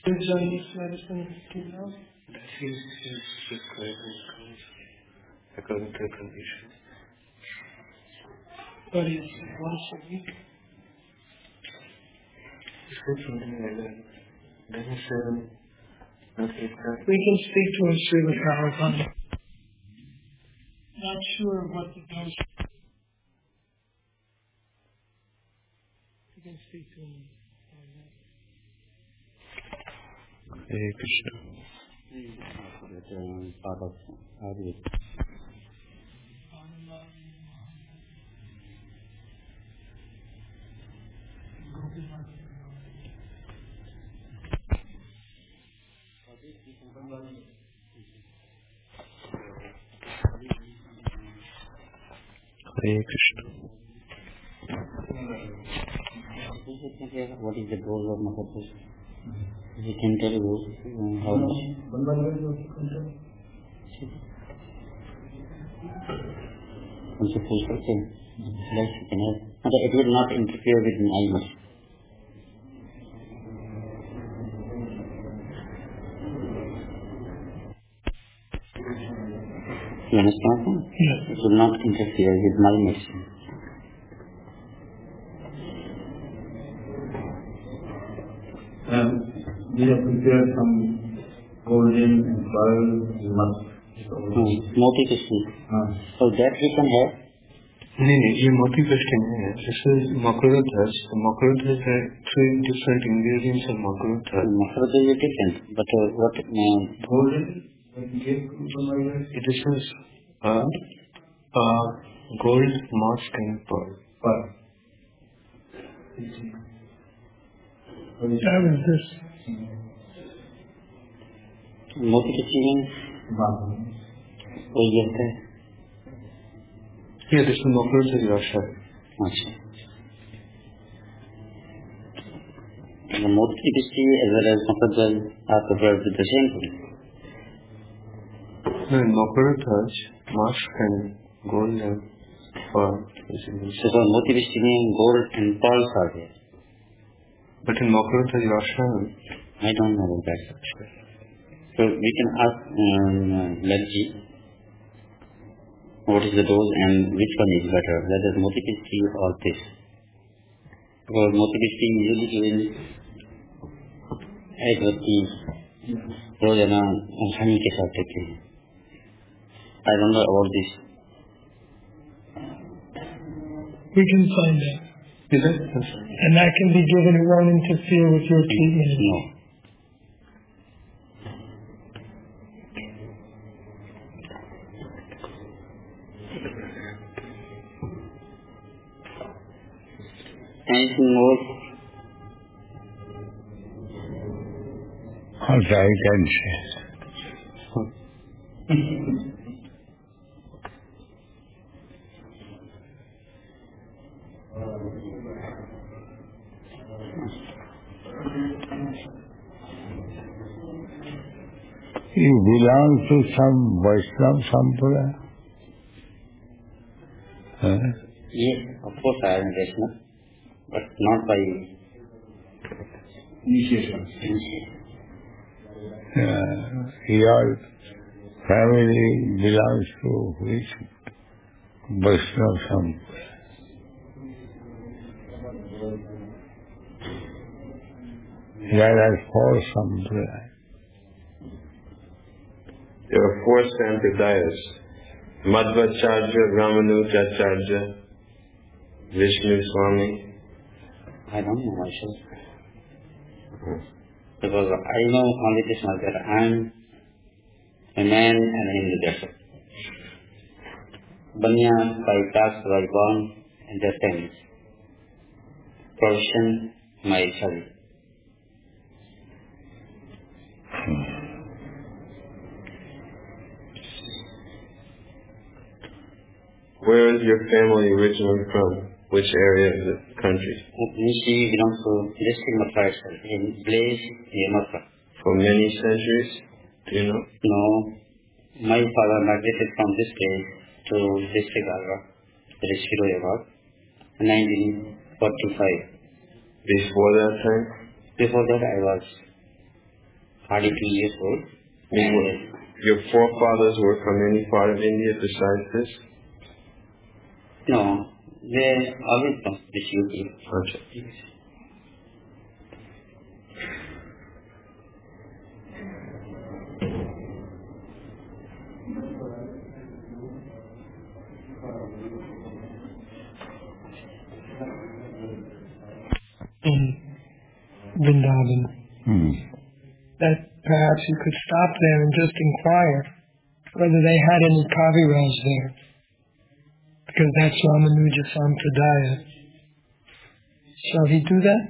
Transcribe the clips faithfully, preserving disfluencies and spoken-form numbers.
Chinese medicine do you know? That is his prescribing according to the condition. But it's once a week. He said something like that. Then he said, not like that. We can speak to him, Srila Prabhupada. Not sure what the dose is. We can speak to him. Hare Krishna. Part of Ayurveda. Hare Krishna. What is the goal of Mahaprabhu? You can tell you um, how much. Once you push it in, like you can have. And it will not interfere with my image. You understand? Yes. It will not interfere with my mission. Um, we have prepared some golden and pearl and musk. Hmm. Moti Krishna. Uh, So that we can have. नहीं नहीं ये मोती कष्ट नहीं है. This is Makarodhas. Makarodhas है three different ingredients of Makarodhas. Maharaj is different. But uh, what? Uh, golden, when we get to the This is uh, uh, gold, musk and pearl. pearl. That was this. Moti Krishna वही कहते हैं. Yeah, this is Makarodhas Rasha. अच्छा. And the Moti Krishna as well as Maharaj are prepared with the same thing. No, in Makarodhas, musk and gold and pearl. So for Moti Krishna, gold and pearls are there. But in Makarodhas Rasha, I don't know about that. So we can ask um, Lalji what is the dose and which one is better, whether Moti Krishna or this. Because Moti Krishna usually given एक व्यक्ति रोजाना हनी के साथ देते हैं. I don't know about this. We can find that. is it? And that can be given, it won't interfere with your treatment. No. Anything more? What I can say. You belong to some Vaishnava Sampradaya? Huh? Yes, of course I am Vaishnava, but not by Initiation. initiation. Uh, your family belongs to which Vaishnava Sampradaya? There are four Sampradayas. There are four Sampradayas: Madhvacharya, Ramanujacharya, Vishnu Swami. I don't know myself. Because I know only this much, that I am a man and in the desert. Banya by task by born and their families. Profession, my child. Where is your family originally from? Which area of the country? She belongs to district Mathura in village near Mathura. For many centuries? Do you know? No, my father migrated from this place to district Agra, that is Shiroyabad, in nineteen forty-five. Before that time? Before that I was forty-two years old. And And your forefathers were from any part of India besides this? no, they always from this U P. Okay. In Vrindavan. Hmm. That perhaps you could stop there and just inquire whether they had any Kaviraj there. Because that's Ramanuja Sampradaya. Shall he do that?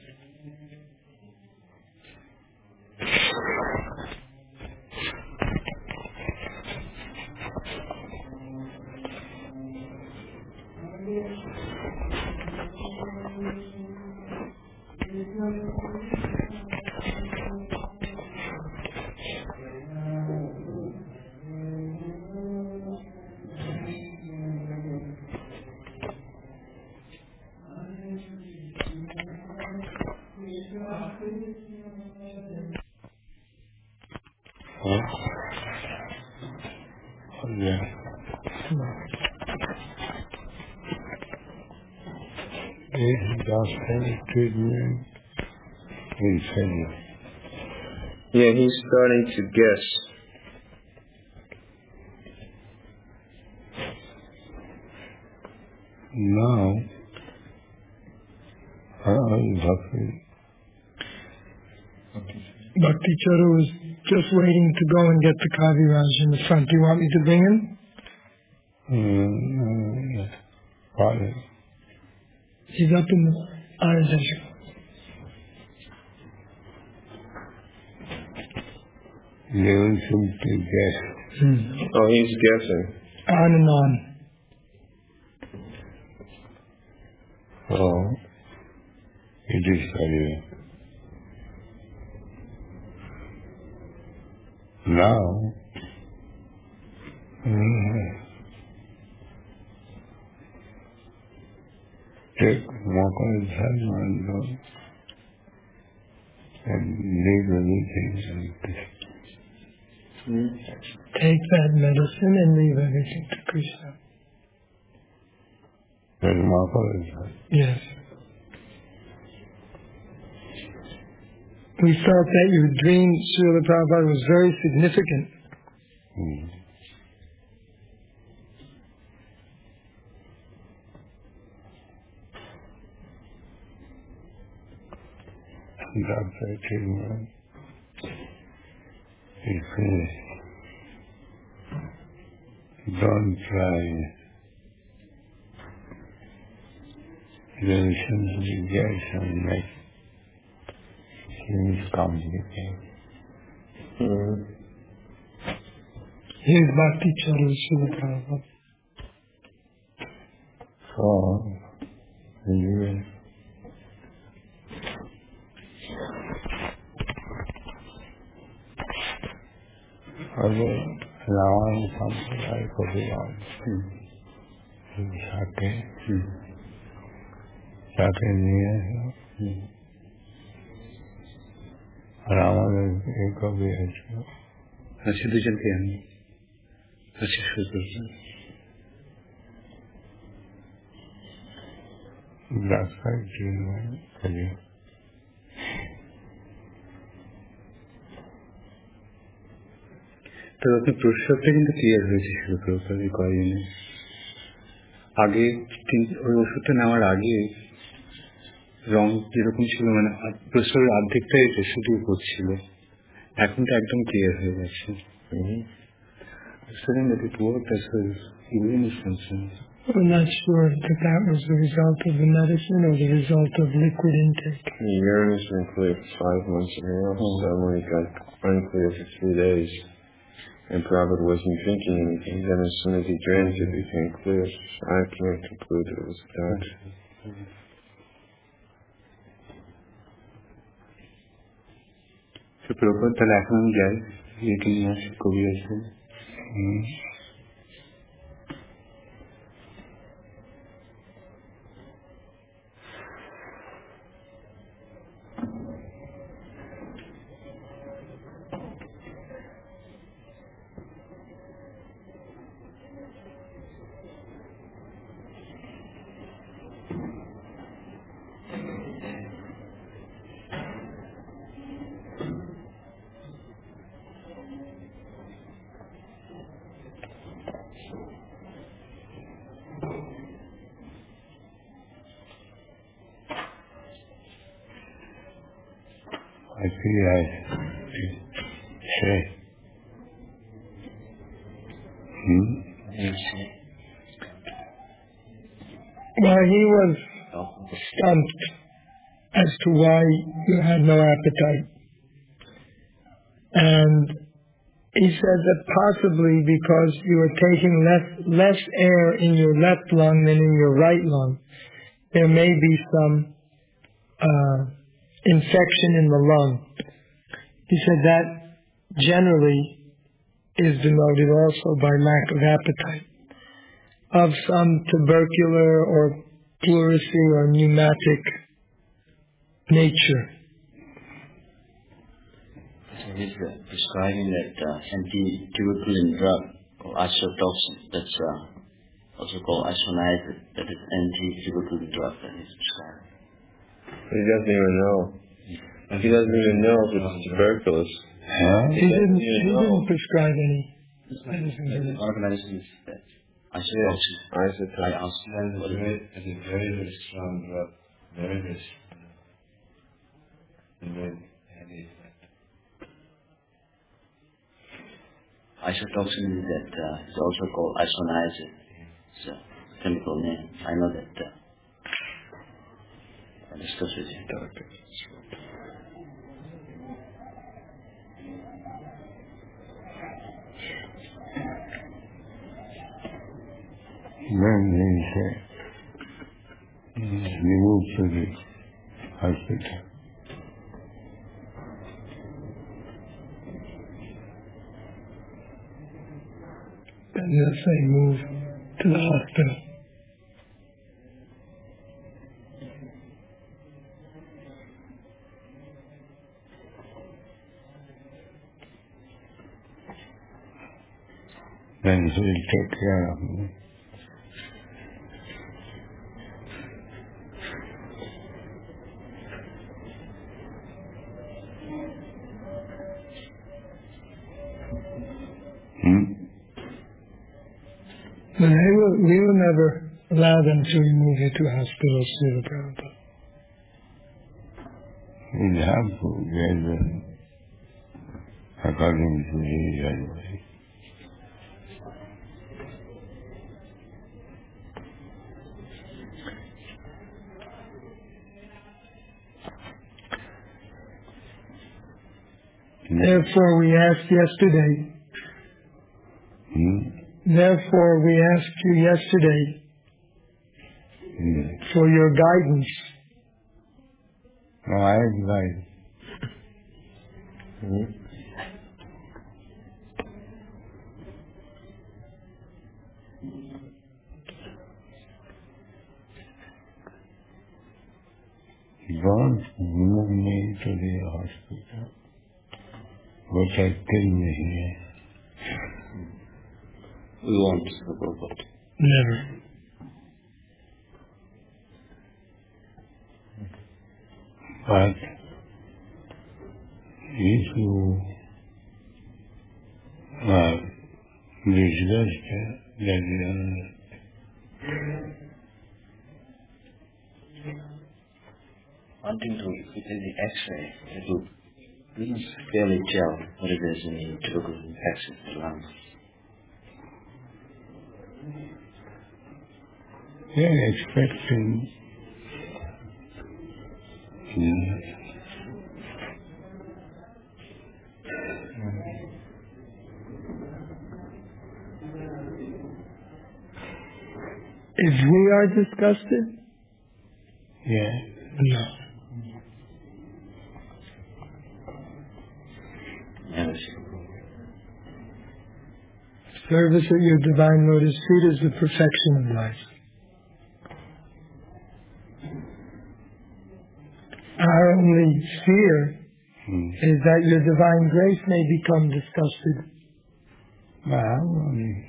Huh? Yeah. If he does any treatment, he'll tell you. Yeah, he's starting to guess. Now, I'm happy. Bhakti Charu is just waiting to go and get the Kaviraj in the front. Do you want me to bring him? Mm, yes. Father, He's up in the Anandasha. you simply guess. Hmm. Oh, he's guessing. On and on. So, it is very. Now, mm, take Moka's help and, uh, and leave everything like this. Hmm? Take that medicine and leave everything to Krishna. That's Moka's help. Yes. We felt that your dream, Srila Prabhupada, was very significant. Mm. And after I treatment, he finished. Don't try. Very simply guess and make things complicated. Hmm. Here's Bhakti Charu, Srila Prabhupada. So, anyway, although allowing something like a beyond, sake, sake near, allowing a copy as अच्छे दूसरे के हैं अच्छे शुक्र that's right, you know, তো আপনার প্রস্রাবটা কিন্তু clear হয়েছে শুক্রবার এই কয়েকদিনে আগে ওই ওষুধটা নেওয়ার আগে রং যেরকম ছিল মানে প্রস্রাবের অর্ধেকটাই এসে শুধু করছিল এখন তো একদম ক্লিয়ার হয়ে গেছে saying that it worked as far as urine is concerned. I'm not sure that that was the result of the medicine or the result of liquid intake. The urine has been clear for five months now. Oh. Suddenly it got unclear for three days. And Prabhupada wasn't drinking anything. Then as soon as he drank it, it became clear. I can't conclude that it was that. So Prabhupada, তাহলে এখন আমি যাই রেখে নিয়ে আসি কবি আসবেন see I say. Hmm? Well, he was stumped as to why you had no appetite. And he said that possibly because you were taking less, less air in your left lung than in your right lung, there may be some uh, infection in the lung. He said that generally is denoted also by lack of appetite, of some tubercular or pleurisy or pneumatic nature. So he's uh, prescribing that uh, anti-tuberculin drug called isotocin. That's uh, also called isoniazid. That is anti-tuberculin drug that he's prescribing. He doesn't even know. He doesn't even know if it's tuberculosis. Huh? He didn't, he didn't prescribe any medicine. One of the medicines that isotocin. Isotope. Isoniazid is a very, is a very, very strong drug. Very, very strong. And very heavy effect. Isotocin is that uh, it's also called isoniazid. It's a chemical name. I know that. Uh, I discussed with you. Then he said, he moved to the hospital. And they'll say move to the hospital. Then he'll take care of me. Hmm? But they will, we will never allow them to remove you to hospitals through the Prabhupada. He'll have to get them according to his advice. Therefore, we asked yesterday, Hmm? therefore we asked you yesterday Hmm. for your guidance. No, I advise. Hmm? Don't move me to the hospital. But I kill me here. We won't, the Prabhupada. Never. But if you are disgusted, then you are Wanting to look at the X-ray, it will really clearly tell whether there's any tubercular infection in the lungs. they're expecting hmm, If we are disgusted, yeah. no. Yes. Service at your divine lotus feet is the perfection of life. Our only fear Hmm. is that your divine grace may become disgusted. Well, I mean,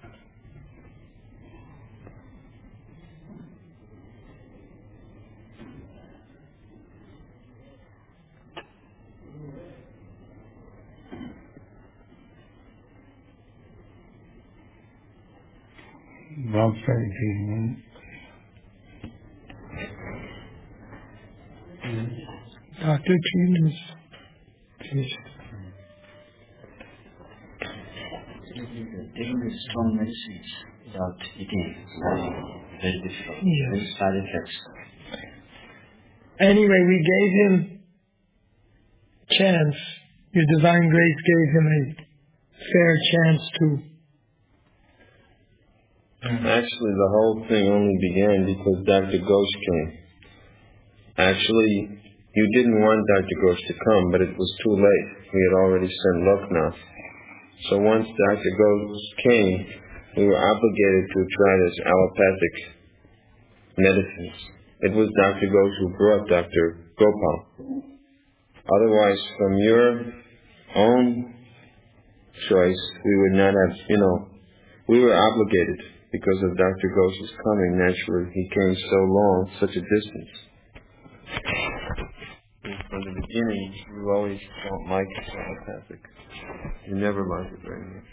doctor treatment. Doctor treatments condition. Taking the strong medicines without eating is very, very difficult. Yes. Very side effects. Anyway, we gave him chance. Your divine grace gave him a fair chance to. Actually, the whole thing only began because Doctor Ghosh came. Actually, you didn't want Doctor Ghosh to come, but it was too late. We had already sent Loknath. So once Doctor Ghosh came, we were obligated to try this allopathic medicines. It was Doctor Ghosh who brought Doctor Gopal. Otherwise, from your own choice, we would not have, you know, we were obligated because of Doctor Ghosh's coming. Naturally, he came so long, such a distance. And from the beginning, you always don't like allopathic. You never liked it very much.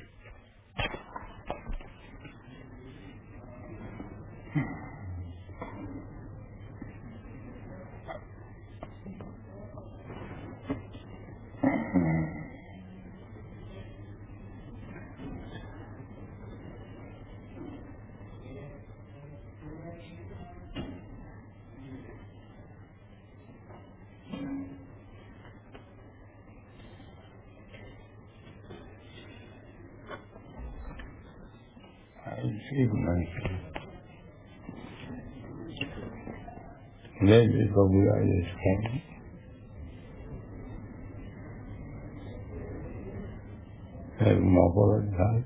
I see myself. Maybe probably I just came. Have more of that.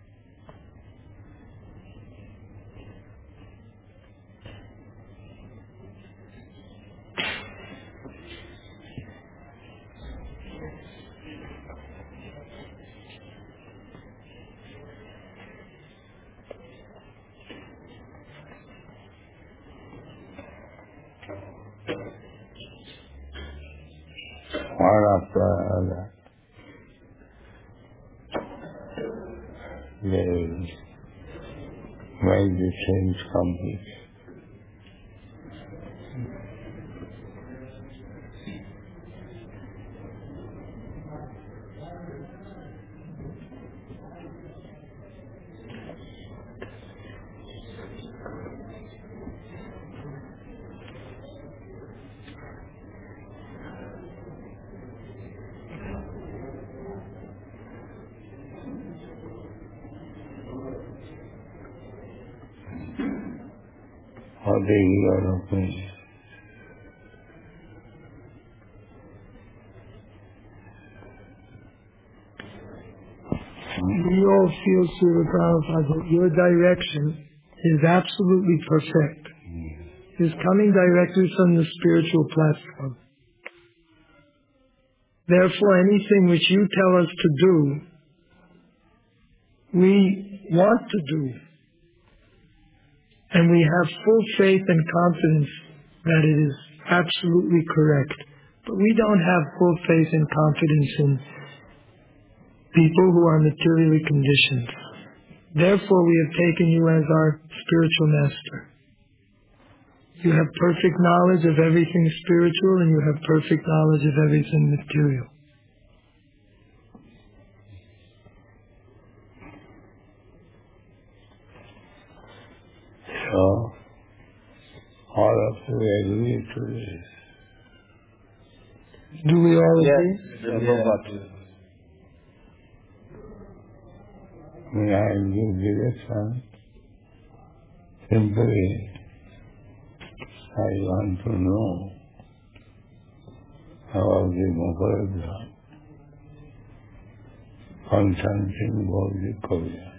One after another, they made the change complete. How they are open. We all feel, Srila Prabhupada, that your direction is absolutely perfect. It's coming directly from the spiritual platform. Therefore, anything which you tell us to do, we want to do. And we have full faith and confidence that it is absolutely correct. But we don't have full faith and confidence in people who are materially conditioned. Therefore, we have taken you as our spiritual master. You have perfect knowledge of everything spiritual, and you have perfect knowledge of everything material. So, all of you agree to this. Do we all agree? Yes. Yeah. May I give direction? Simply, I want to know about the Mokaradha, concerning Gauri Korea.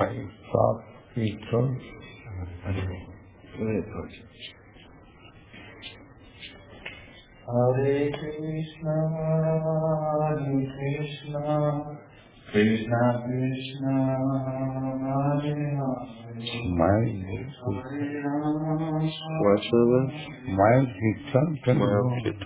five soft people. Hare Krishna, Hare Krishna, Krishna Krishna, Hare Hare, My Hare Rama, What's over? my Kirtan can My go.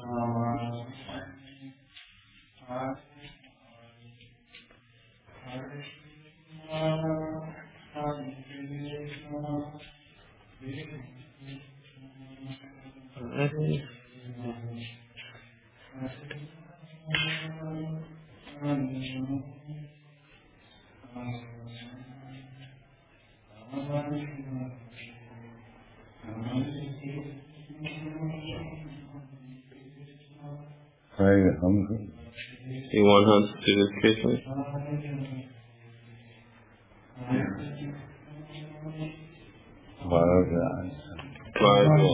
Hare Rama. You want her to do this treatment? Bharat. Five minutes.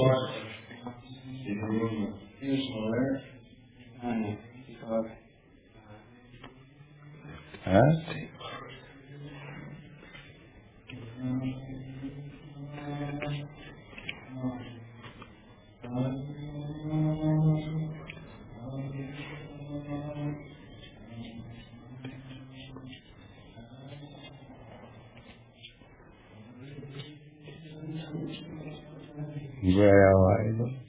Huh? Where are I?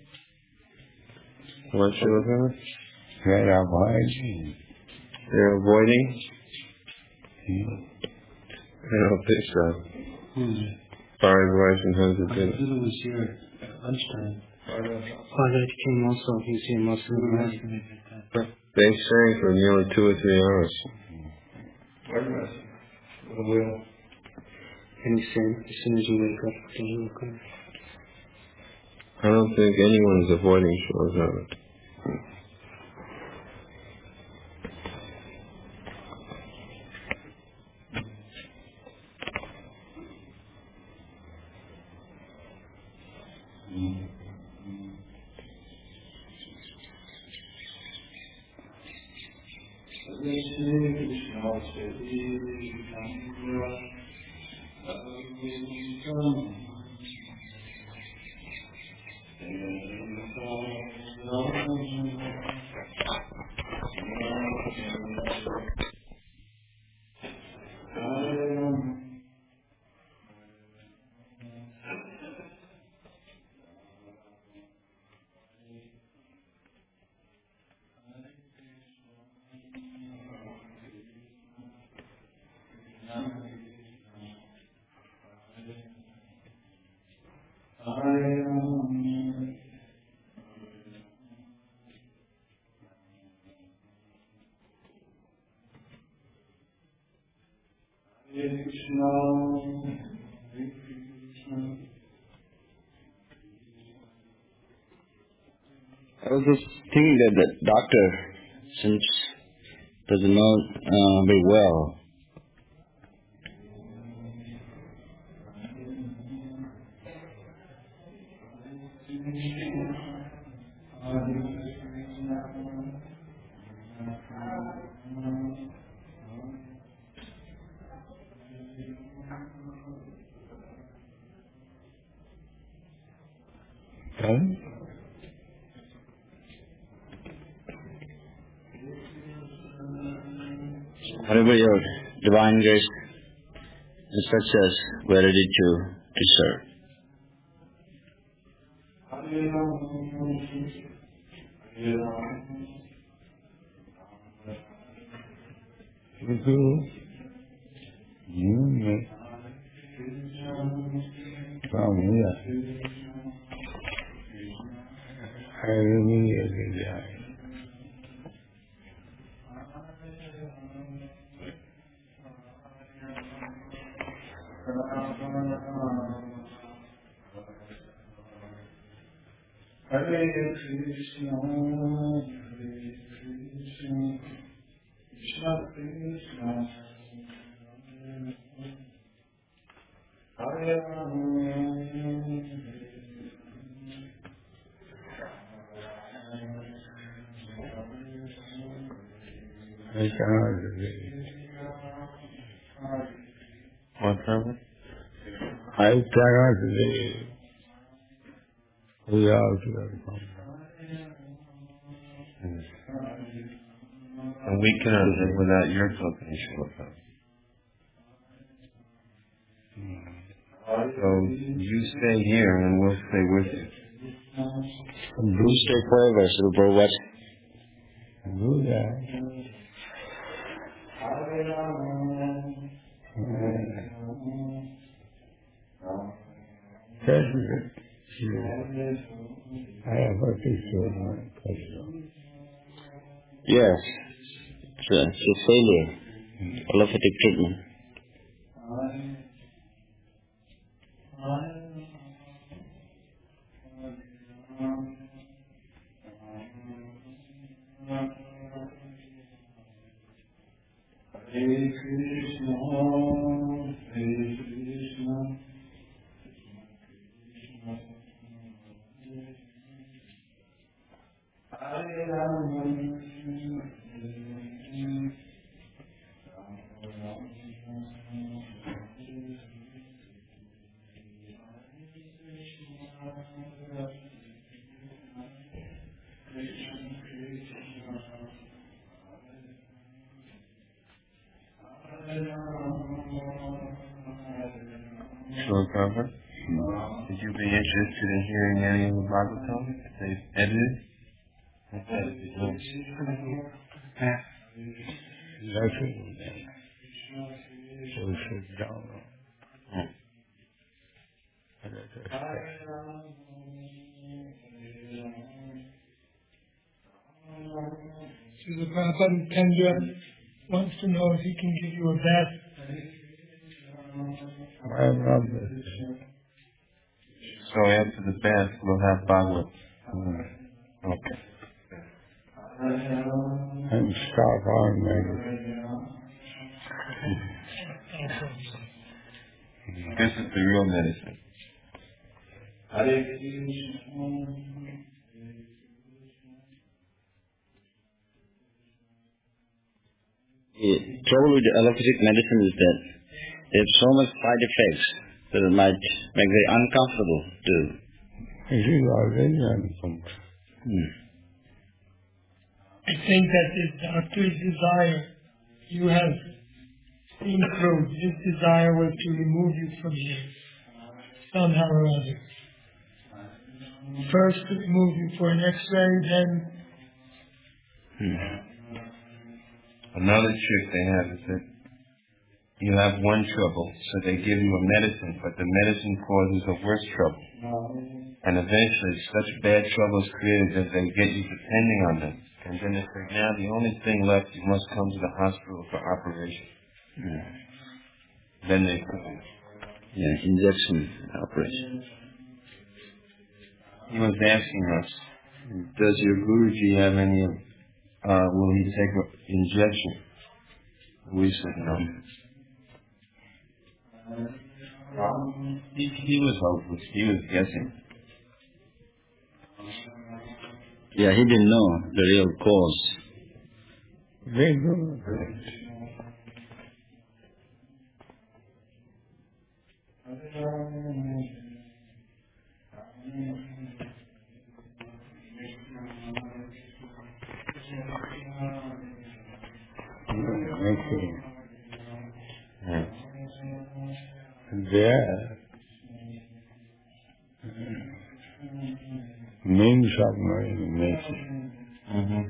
What's she looking at? Where are I? You're avoiding? Hmm. I don't think so. Who's Five boys and hundred My dinner. brother was here at lunchtime. Father came also. He was here most of the night. They sang for nearly two or three hours. And he said, as soon as you wake up, then you will come. I don't think anyone is avoiding shores of it. I was just thinking that the doctor, since doesn't know uh, very well, Huh? whatever your divine grace is such as we're ready to, to serve. Because you may come here. I will every day. Hare Krishna, Hare Krishna, Krishna Krishna, Hare Rama, I cannot Whatever. I cannot live without your company. Yes. And we cannot live without your company, Srila Prabhupada. So you stay here and we'll stay with you. You stay forever, Srila Prabhupada. Do that. That's it. I have a picture of my cousin. Yes. It's a, it's a failure. Allopathic treatment. Hare Krishna, Hare Krishna, Hare Rama, Srila Prabhupada, would you be interested in hearing any of the Bhagavatam if they've edited? That's it. So sit down. Hmm. And let us stay. Srila Prabhupada Kendra wants to know if he can give you a bath. I love this. So after the bath, we'll have Bhagavad. Hmm. Okay. And stop on medicine. This is the real medicine. Hare Krishna. The trouble with the allopathic medicine is that they have so much side effects that it might make very uncomfortable to. It is already uncomfortable. Hmm. I think that this doctor's desire, you have seen through. His desire was to remove you from here, somehow or other. First to remove you for an x-ray, then... Hmm. Another trick they have is that you have one trouble, so they give you a medicine, but the medicine causes a worse trouble. And eventually such bad trouble is created that they get you depending on them. And then they say, now the only thing left, you must come to the hospital for operation. Hmm. Then they put you. Yeah, injection operation. He was asking us, does your Guruji have any, uh, will he take an injection? We said no. He, he was hopeless. He was guessing. Yeah, he didn't know the real cause. Very good. Okay. Yeah. There means of my message. Mm-hmm.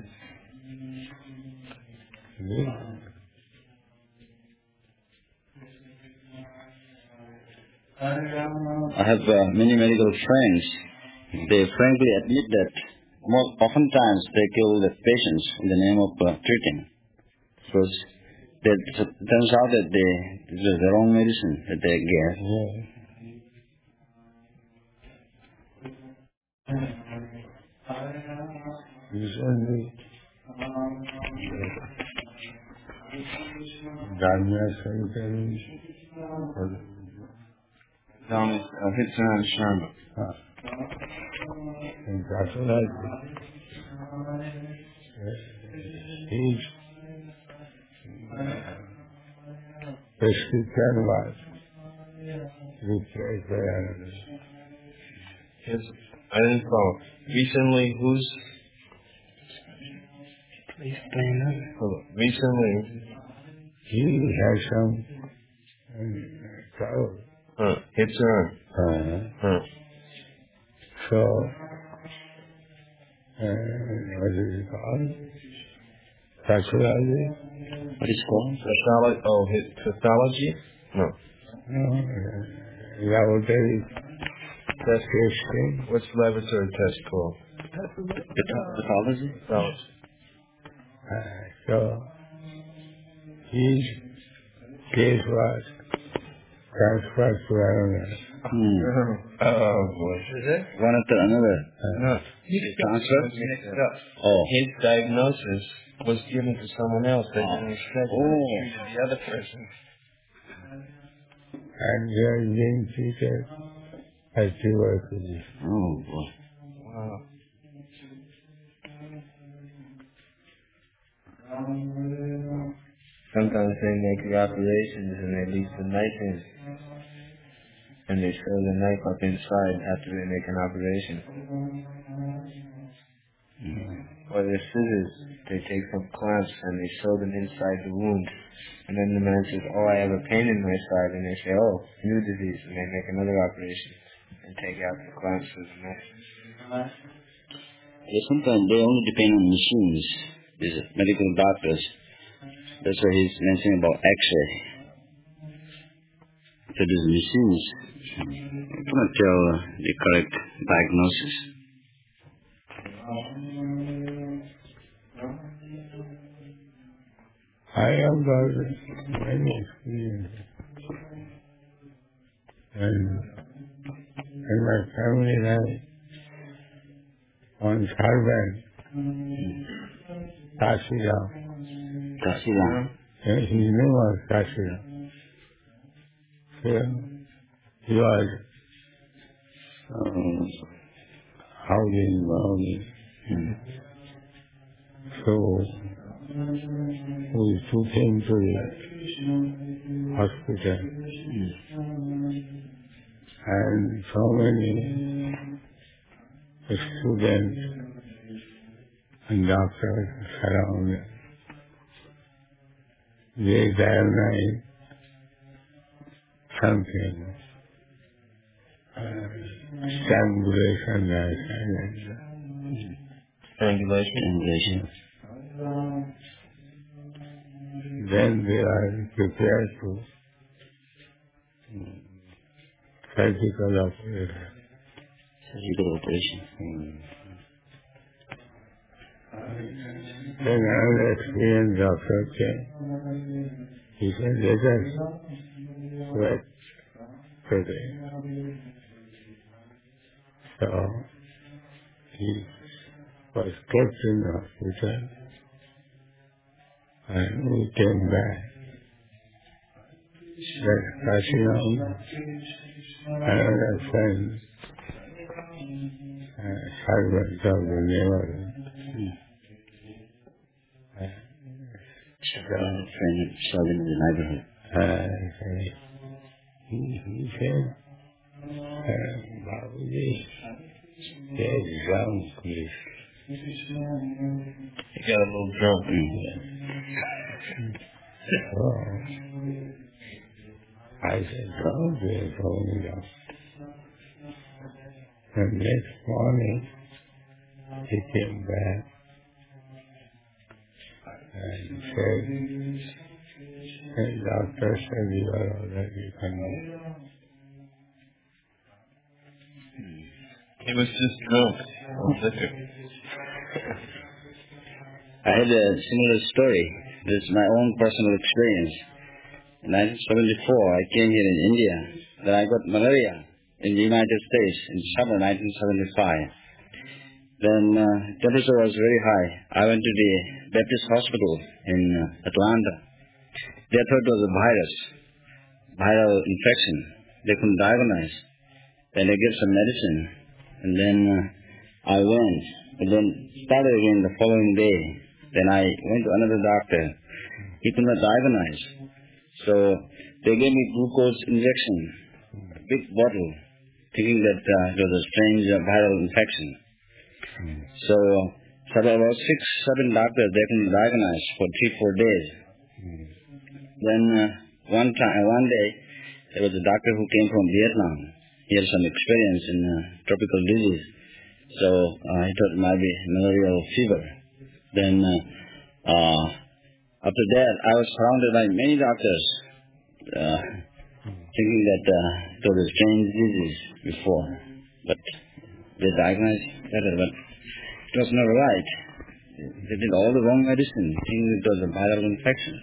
I have uh, many medical friends. They frankly admit that most oftentimes they kill the patients in the name of uh, treating. Because it turns out that they, it was the wrong medicine that they gave. Yeah. It's only Dharma Sankari. Down is uh, Hitsan Sharma. And that's what I did. He's Presbyterian life. replaced by another. His, I didn't follow. Recently, who's... Please play another. Hold on. Recently... He has some um, trouble. Huh. His turn. Uh, Huh. so, uh, what is it called? Psychology? What is it called? Pathology? Oh, his pathology? No. No, uh, laboratory test case. What's laboratory test called? Pathology? Pathology. Uh, so, his case was transferred to another. Hmm. Oh, boy. Is it? One after another. No. Transfer? Oh. His diagnosis was given to someone else. They didn't expect it. Oh. They treated the other person. And he has been treated as tuberculosis. Oh, boy. Wow. Sometimes they make the operations and they leave the knife in. And they sew the knife up inside after they make an operation. Mm. Or the scissors, they take some clamps and they sew them inside the wound. And then the man says, oh, I have a pain in my side. And they say, oh, new disease. And they make another operation and take out the clamps with the knife. Yeah, sometimes they only depend on machines, these medical doctors. That's why he's mentioning about X-ray. So these machines cannot tell the correct diagnosis. I have got many experiences. And in my family life, one servant, Tashiram, Tashiram. his name was Tashiram. So he was um, out in Maui. So we took him to the hospital. And so many students and doctors surrounded. They diagnosed something, uh, strangulation, and Strangulation? Strangulation. then they are prepared to surgical operation. Surgical operation. Mm. Then another experienced doctor came. He said, let us wait today. So he was kept in the hospital and we came back. That Kashiram, another friend, uh, servant of the neighborhood. Friend, servant in the neighborhood. Uh, he, he said, uh, Babuji, there's drunk, please. He got a little drunk. Mm. So, I said, drunk, they told me that. The next morning, he came back and said, the doctor said you are already convinced. He was just drunk on liquor. I had a similar story. This is my own personal experience. In nineteen seventy-four, I came here in India. Then I got malaria in the United States in summer nineteen seventy-five. Then uh, temperature was very high. I went to the Baptist hospital in uh, Atlanta. They thought it was a virus, viral infection. They couldn't diagnose. Then they gave some medicine. And then uh, I went. But then started again the following day. Then I went to another doctor. He could not diagnose. So they gave me glucose injection. big bottle, thinking that uh, it was a strange uh, viral infection. Mm. So, so about six, seven doctors they couldn't diagnose for three, four days. Mm. Then uh, one time, one day, there was a doctor who came from Vietnam. He had some experience in uh, tropical disease. So uh, he thought it might be malarial fever. Then uh, uh, after that, I was surrounded by many doctors, uh, thinking that uh, it was a strange disease before. But they diagnosed better, but it was not right. They did all the wrong medicine, thinking it was a viral infection.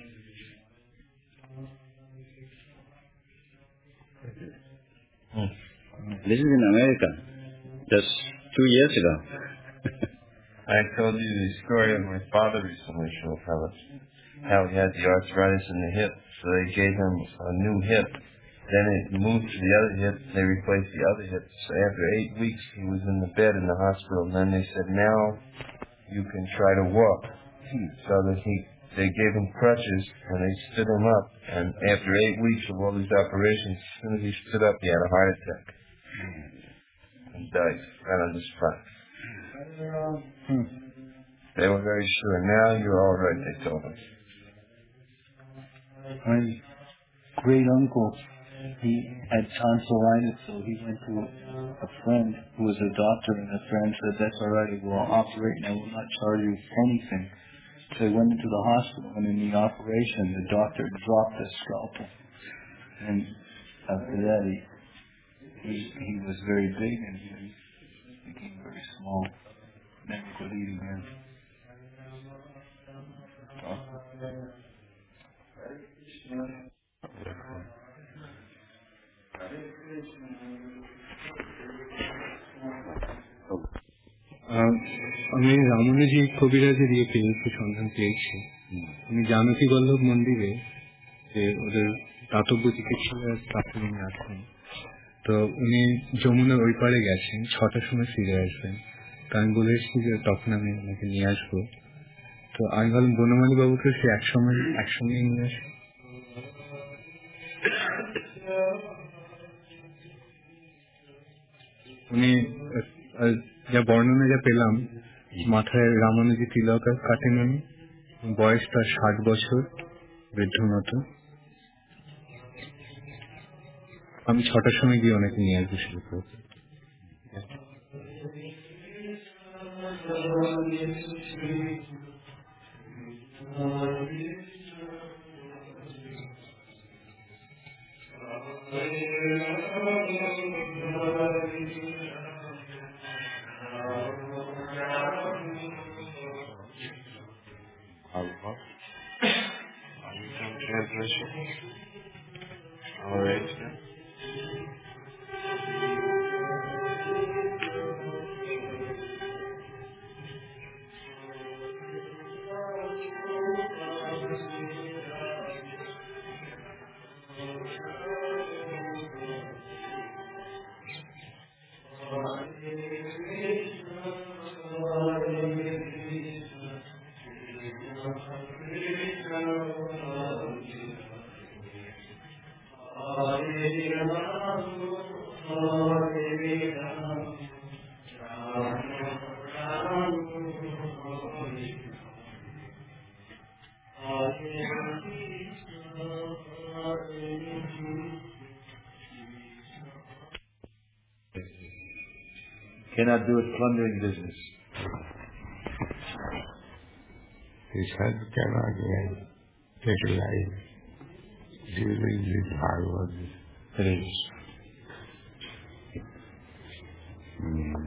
Hmm. This is in America, just two years ago. I told you the story of my father recently, Shilpala. How he had the arthritis in the hip, so they gave him a new hip. Then it moved to the other hip, they replaced the other hip. So after eight weeks, he was in the bed in the hospital, and then they said, now you can try to walk. So that he, they gave him crutches, and they stood him up. And after eight weeks of all these operations, as soon as he stood up, he had a heart attack. And died right on the spot. Hmm. They were very sure. Now you're all right, they told him. My great uncle, he had tonsillitis, so he went to a friend who was a doctor, and the friend said, that's all right, we'll operate and I will not charge you anything. So he went into the hospital, and in the operation, the doctor dropped the scalpel. And after that, he, he, he was very big, and he became very small. Never could eat again. আমি রামানুজি কবিরাজের ইয়ে পেয়েছি, সন্ধান পেয়েছি। আমি জানকী বল্লভ মন্দিরে যে ওদের দাতব্য চিকিৎসালয় উনি আছেন, তো উনি যমুনার ওই পারে গেছেন, ছটার সময় ফিরে আসবেন। তো আমি বলে এসেছি যে তখন আমি ওনাকে নিয়ে আসবো। তো আমি ভাবলাম বনমালী বাবুকে সে একসঙ্গে একসঙ্গে নিয়ে আসি। উনি যা বর্ণনা যা পেলাম, মাথায় রামানুজি তিলক কাটেন উনি, বয়স তার ষাট বছর, বৃদ্ধ মতো। আমি ছটার সময় গিয়ে অনেকে নিয়ে আসবো শুরু করবো। All right, sir. Cannot do it plundering business. He said, cannot take life during this Bhagavad. It is. Mm.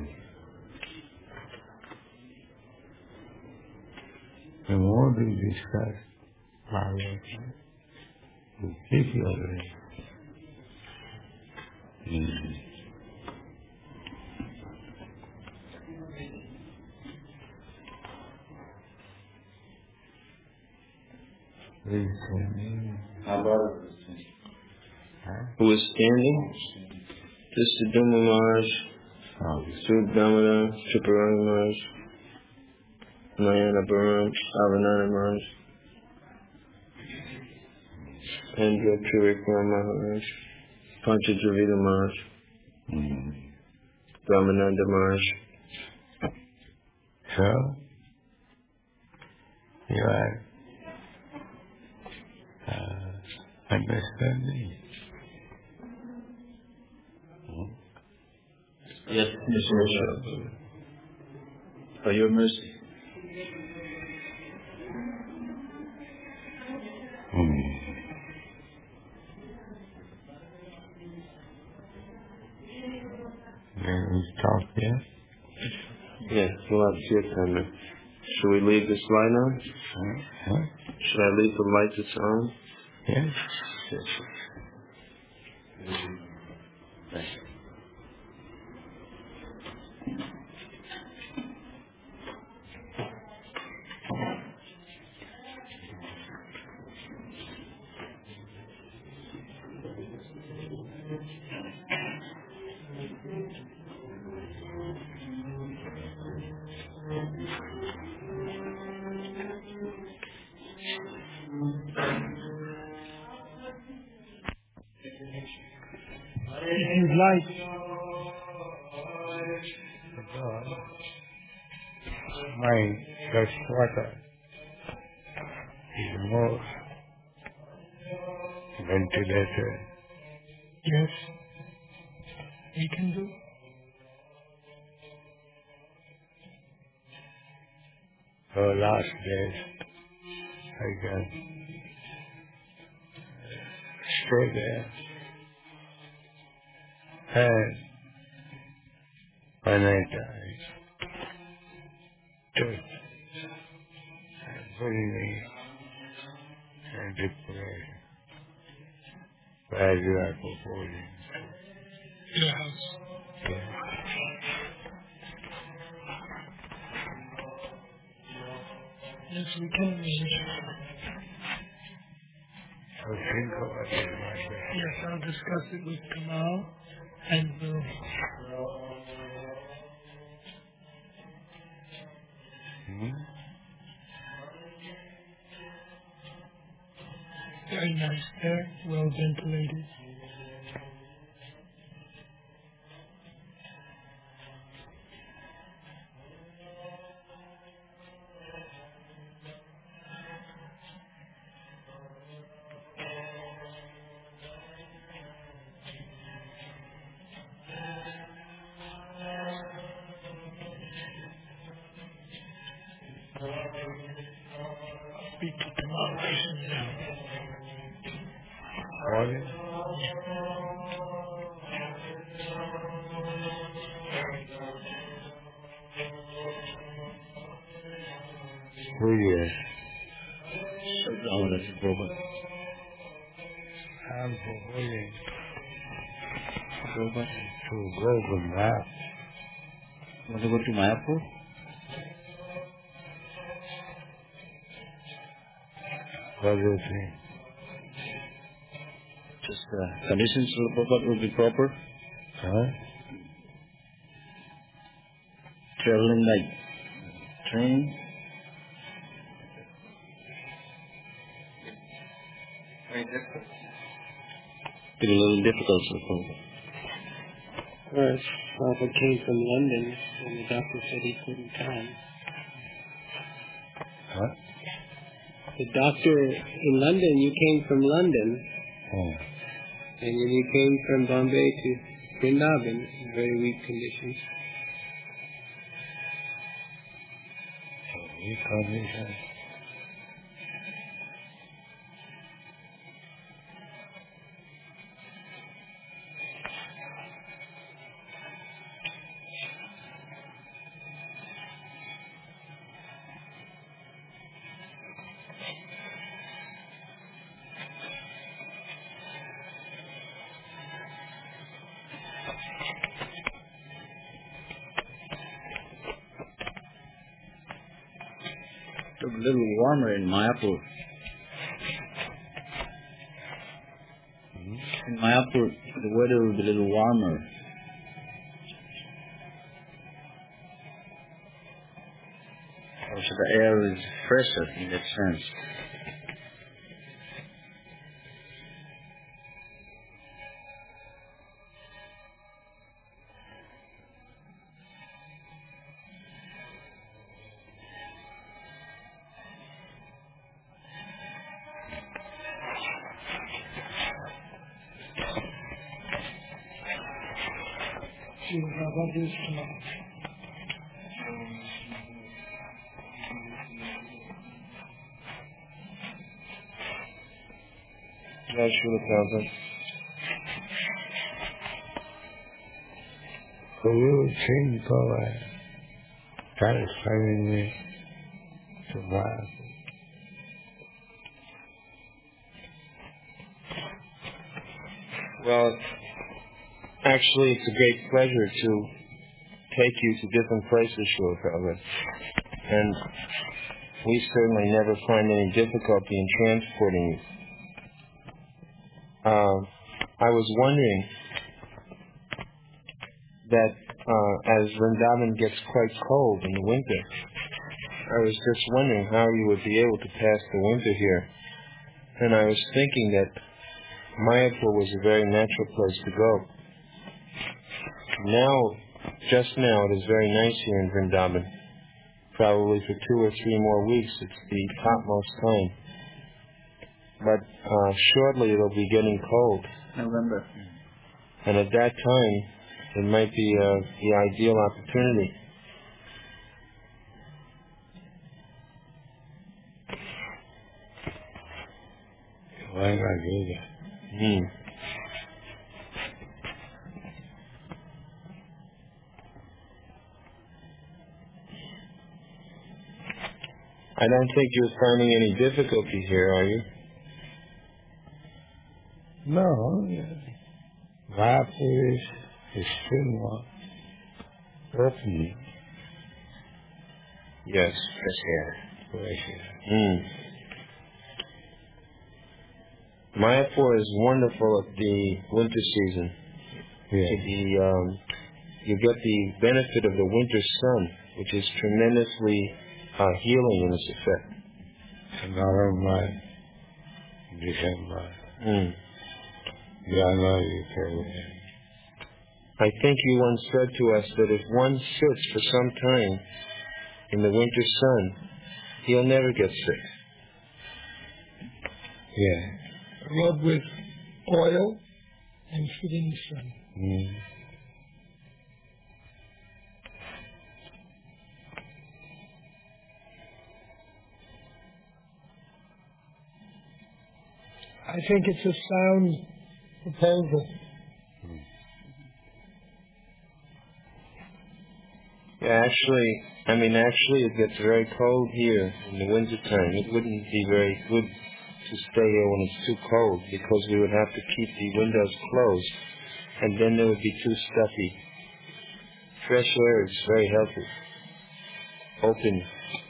The more we discuss Bhagavad, we keep your way. Mm. Who is standing? This is Duma Maharaj, Sud Damodar, Triparani Maharaj, Mayana Baram, Avanana Maharaj, Andra Trivikram Maharaj, Panchadravida Maharaj, Mm. Ramananda Maharaj. So, you are uh, understanding. Hmm? Yes, Mister Bishop. For your mercy. Hmm. May we stop here? Yes, we'll have Kirtana. Should we leave this light on? Huh? Huh? Should I leave the light that's on? Yes? Yes. If you'd like, My first water is more ventilated. yes, we can do. For last days, I can stay there. And when I die, touch and bring me and depression where you are proposing. Your house. Yeah. Yes, we can arrange. So think about it, my friend. Yes, I'll discuss it with Kamal and we'll. Hmm? Very nice there, well ventilated. Speak to Kamal now. Morning? Who is? Ramana Prabhupada. I'm proposing Prabhupada. to go to map. Want to go to Mayapur? What do you think? Just uh, conditions for Prabhupada will be proper. Huh? Traveling like train. Very difficult. Be a little difficult for Prabhupada. First, Papa came from London, and the doctor said he couldn't come. Huh? The doctor in London, you came from London, Oh. and then you came from Bombay to Vrindavan in very weak conditions. Weak condition. It's a little warmer in Mayapur. In Mayapur, the weather will be a little warmer. Also, the air is fresher in that sense. Srila Prabhupada is pronounced. Jai Srila Prabhupada. Could you think of a satisfying me to Maharaj? Well, actually, it's a great pleasure to take you to different places, Srila Prabhupada. And we certainly never find any difficulty in transporting you. Uh, I was wondering that uh, as Vrindavan gets quite cold in the winter, I was just wondering how you would be able to pass the winter here. And I was thinking that Mayapur was a very natural place to go. Now, just now, it is very nice here in Vrindavan. Probably for two or three more weeks, it's the topmost time. But uh, shortly it'll be getting cold. November. And at that time, it might be uh, the ideal opportunity. Why not do that? Hmm. I don't think you're finding any difficulty here, are you? No. Mayapur is extremely open. Yes. Fresh air. Fresh air. Hmm. Mayapur is wonderful at the winter season. Yeah. The, um, you get the benefit of the winter sun, which is tremendously uh, healing in its effect. November, December, Mm. January, February. I think you once said to us that if one sits for some time in the winter sun, he'll never get sick. Yeah. Rub with oil and sit in the sun. Mm. I think it's a sound proposal. Yeah, actually, I mean, actually it gets very cold here in the winter time. It wouldn't be very good to stay here when it's too cold because we would have to keep the windows closed and then it would be too stuffy. Fresh air is very healthy. Open.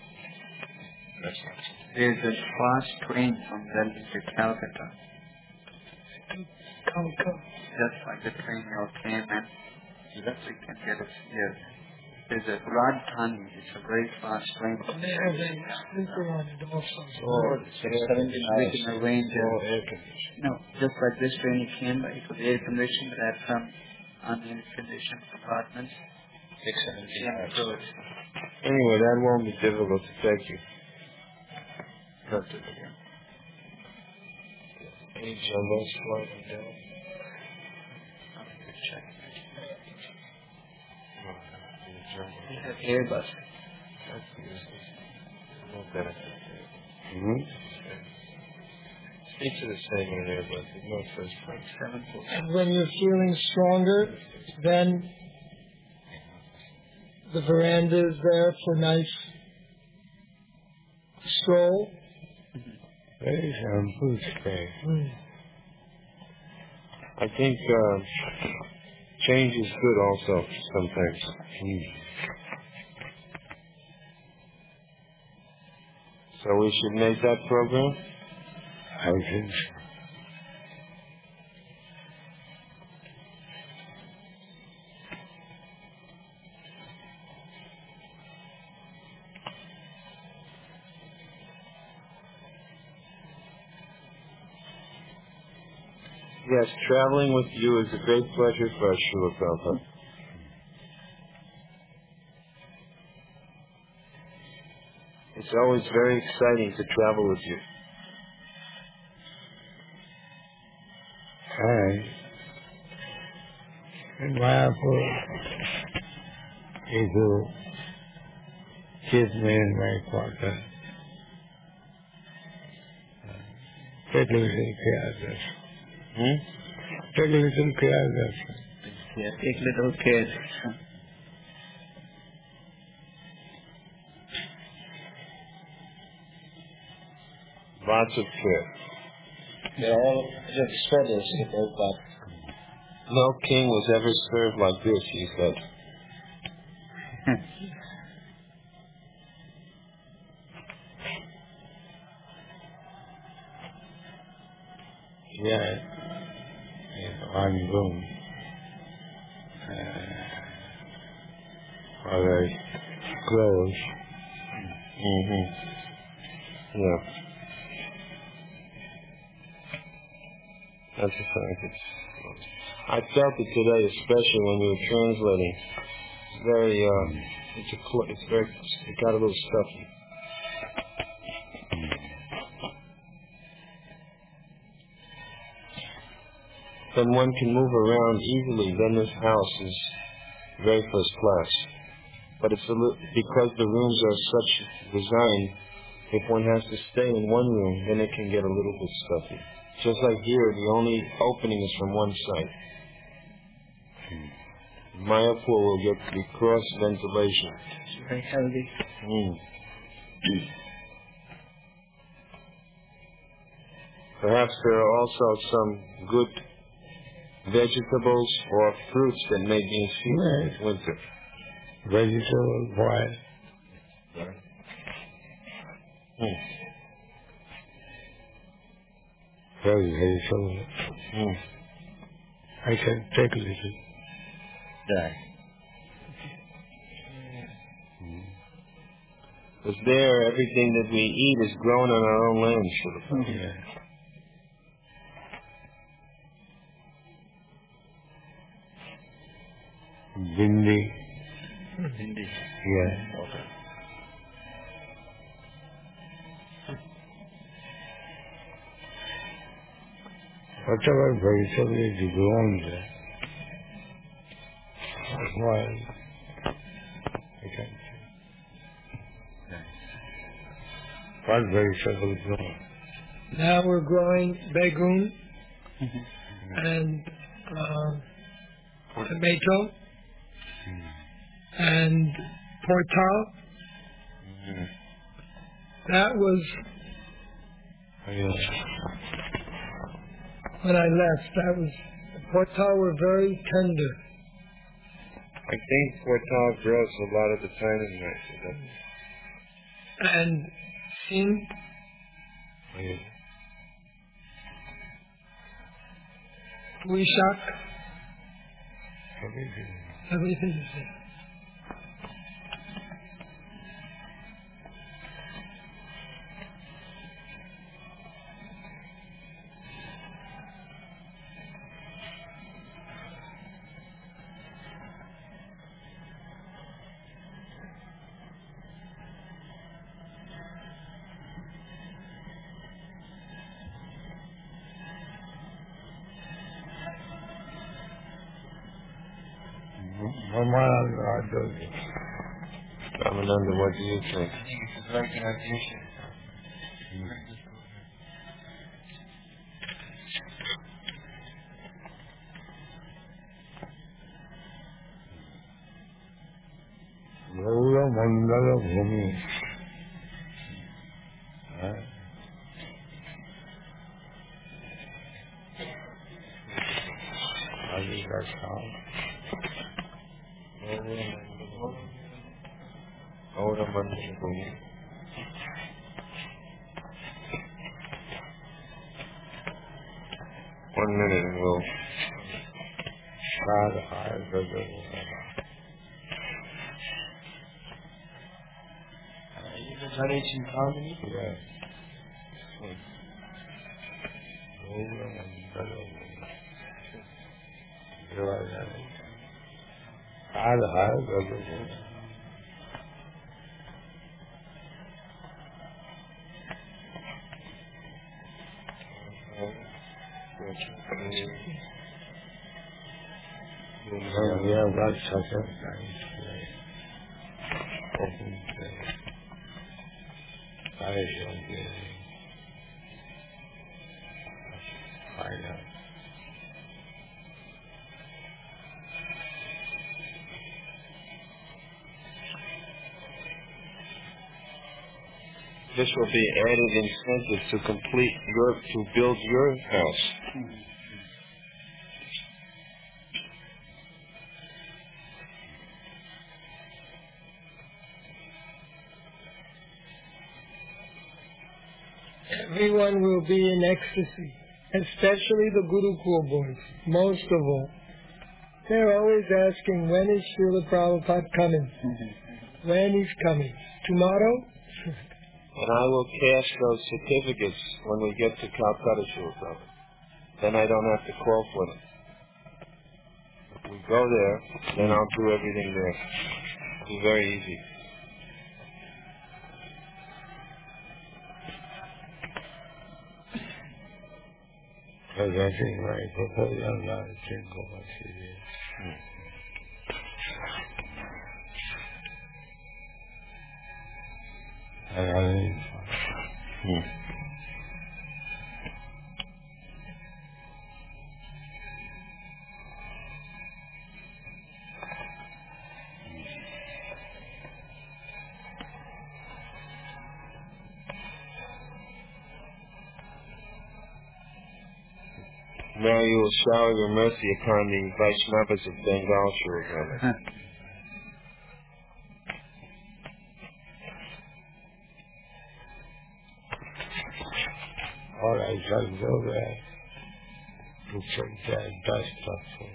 There's a fast train from Delhi to Calcutta. Calcutta. Just like the train you all came in. Yes, we can get it here. There's a Rajdhani. It's a very fast train. And they have a sleeper on it also. Oh, seventeen hours. We can arrange Oh, it. air conditioning. No, just like this train you came by, it was air conditioned, but had some unair conditioned compartments. Six, seventeen Yeah, hours. so it's Anyway, that won't be difficult to take you. Not difficult. Any jumbos flying down? I'll have to check. No, the jumbo. They have Airbus. That's useless. No benefit there. Mm-hmm. Speak to the same in there, but there's no first Like place. seven four. And when you're feeling stronger, then the veranda is there for nice stroll. Very some good space. Mm. I think uh, change is good also sometimes. Mm. So we should make that program. I think so. Yes, traveling with you is a great pleasure for us, Srila Prabhupada. It's always very exciting to travel with you. I, in Mayapur is who keep me in my quarter. Take a little care, that's Hmm? Take a little care, that's Yeah, take little care. Lots of care. They're all just feathers in Prabhupada. No king was ever served like this, he said. yeah, in one room. Uh, for the clothes. Mm-hmm. Yeah. That's a fact. I felt it today, especially when we were translating. It's very, uh, it's a, cl- it's very, it got a little stuffy. Then one can move around easily. Then this house is very first class. But it's a li- because the rooms are such designed, if one has to stay in one room, then it can get a little bit stuffy. Just like here, the only opening is from one side. Mayapur will get the cross ventilation. Very healthy. Mm. Perhaps there are also some good vegetables or fruits that may be in season this winter. Vegetable, why? Mm. Very vegetable. Mm. I can take a little. Right. Because there, everything that we eat is grown on our own land, Srila. Yeah. Bindi. Hindi. Yeah. Okay. Whatever vegetable is grown there, why? I can say. What vegetable grown? Now we're growing begun and uh, tomato and portal. Mm. That was Yeah. when I left. That was the portal were very tender. I think Portal grows a lot of the time in Mexico. And sin Yeah. Puishak, Everything. everything is there. Ramananda does it. Ramananda, what do you think? I think it's a very good idea. Gaura Mandala Bhumi. Adi Raksham. Gaura Mandala Bhumi. One minute and we'll... Sad Hai Gajal. Hare Chintamani. Yes. Gaura Mandala Bhumi. Sad Hai Gajal. And we have got such a nice place. Open place. Very good. Find out. This will be added incentive to complete your, to build your house. Everyone will be in ecstasy, especially the Gurukul boys, most of all. They're always asking, when is Srila Prabhupada coming? When he's coming? Tomorrow? And I will cash those certificates when we get to Calcutta, Srila Prabhupada. Then I don't have to call for them. If we go there, then I'll do everything there. It'll be very easy. Because I think my proposal now is think of a serious. And I mean, Hmm. Now you will shower your mercy upon the Vaishnavas of Bengal, Srila Prabhupada. or I shall go there to check their dust also.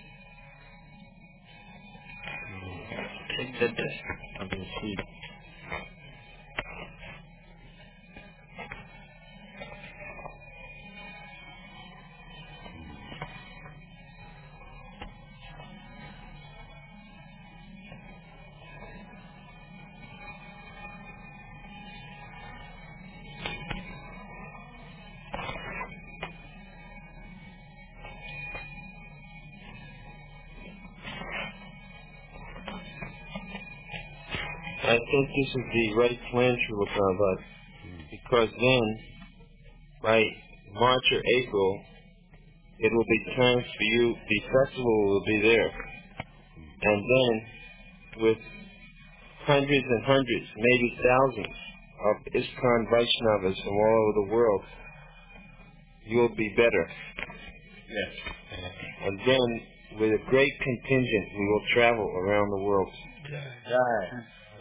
Take the dust of your feet. I think this is the right plan, Srila Prabhupada, because then, by March or April, it will be time for you, the festival will be there. And then, with hundreds and hundreds, maybe thousands of ISKCON Vaishnavas from all over the world, you'll be better. Yes. And then, with a great contingent, we will travel around the world. Jai.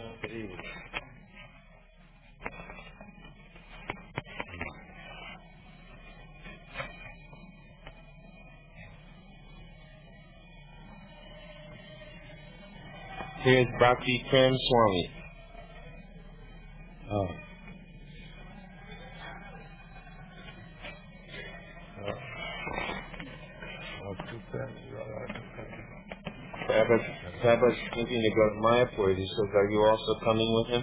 Here's Bhakti Prem Swami. Oh. Prabhupada's Prabhupada's thinking to go to Mayapur. He says, are you also coming with him?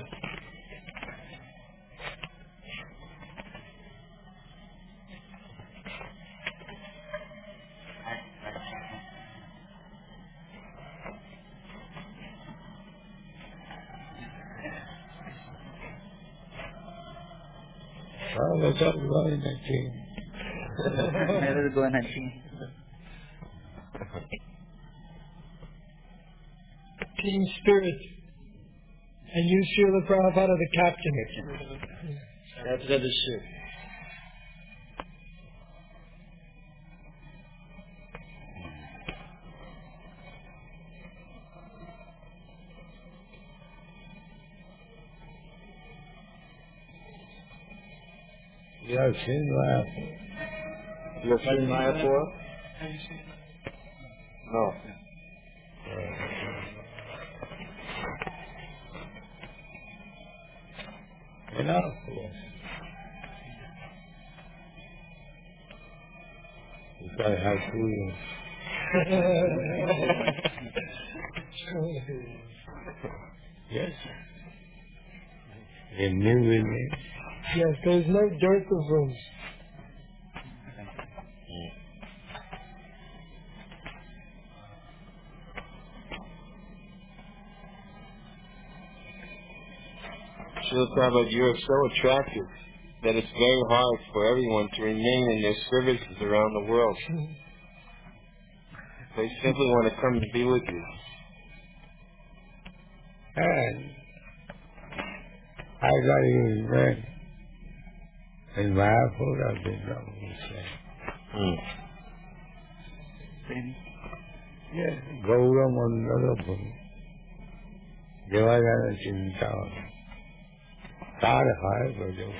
Oh, that's all going to change. Never going to change. Team spirit. And you, Srila Prabhupada, are the captain. That's the ship. You have seen Mayapur? You have seen Mayapur? No. Enough, yes. If I have two years. Yes. A new village. Yes, there's no dearth of rooms. Srila Prabhupada, you are so attractive that it's very hard for everyone to remain in their services around the world. They simply want to come and be with you. And I got you read in Mayapur, I did not say. Hmm. Yes, Gaura Mandalapur. Devajana Chinta. Tar Hai Bhajo.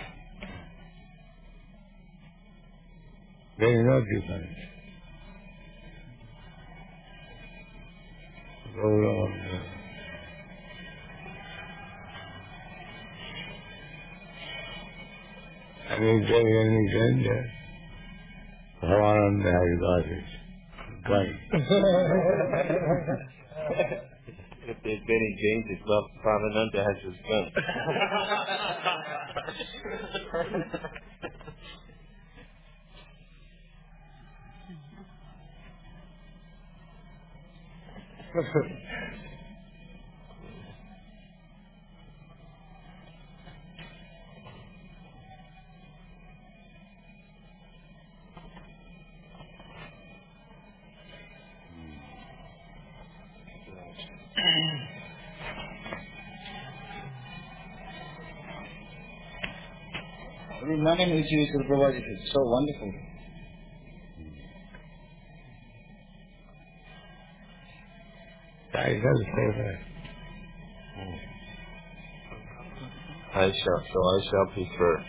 There is no difference. Gaura Mandalapur. And if there is any danger, Bhavananda has got it. Right. If there's any danger, well, Bhavananda has his gun. The manner in which you will provide it is so wonderful. I shall say that. I shall, so I shall prefer.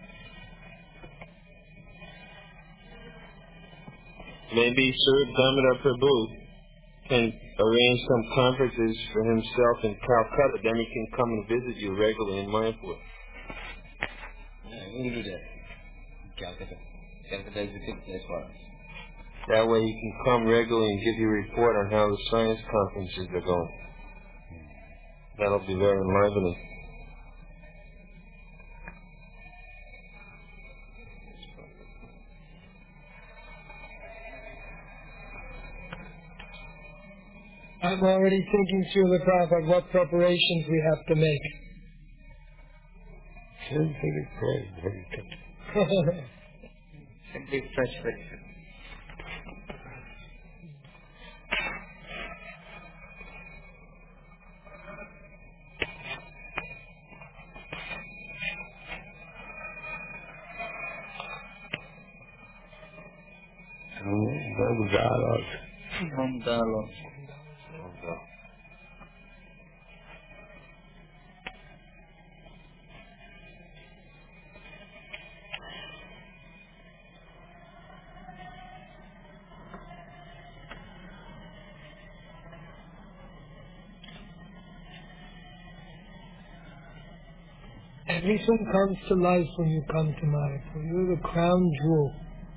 Maybe Sri Damodar Prabhu can arrange some conferences for himself in Calcutta, then he can come and visit you regularly in Mayapur. Yeah, we will do that. Calcutta. Calcutta is a good place for us. That way he can come regularly and give you a report on how the science conferences are going. That'll be very enlivening. I'm already thinking, Srila Prabhupada, what preparations we have to make. Simply pray, very good. Simply fresh very Home dialogue. Home dialogue. Everything comes to life when you come to Mayapur. You're the crown jewel.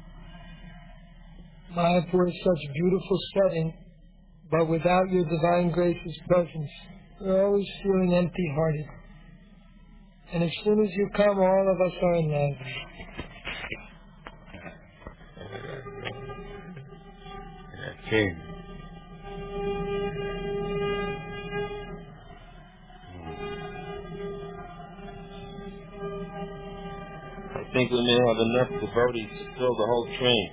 Mayapur is such a beautiful setting, but without your Divine Grace's presence, you're always feeling empty-hearted. And as soon as you come, all of us are in love. King. I think we may have enough devotees to fill the whole train.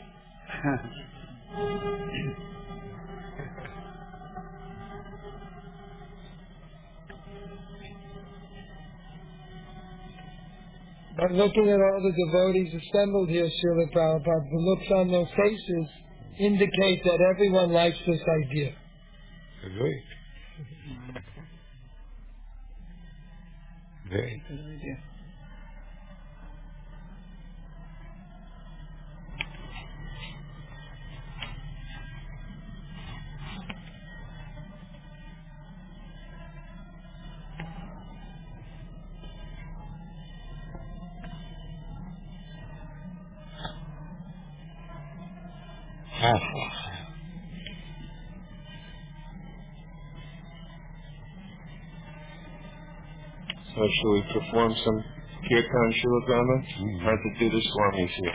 But looking at all the devotees assembled here, Srila Prabhupada, the looks on their faces indicate that everyone likes this idea. Great. Great. Good idea. So shall we perform some kirtan, Srila Prabhupada? Mm-hmm. I have to do the Swamis here.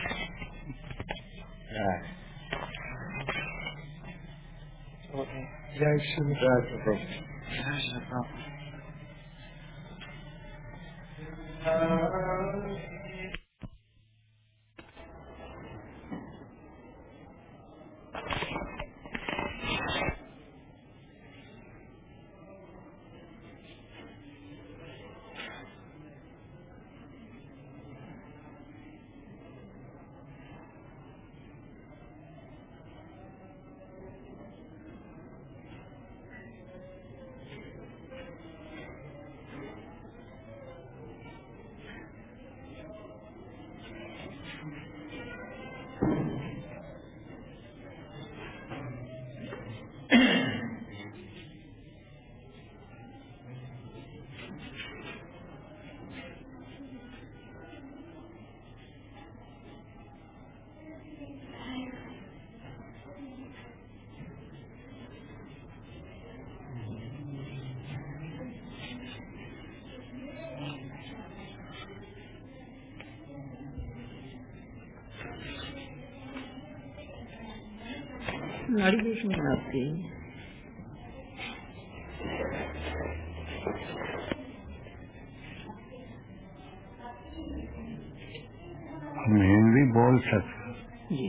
Jai Srila Prabhupada. Jai Srila Prabhupada. नाड़ी दोष में बनाते हैं। हम हिंदी बोल सकते जी।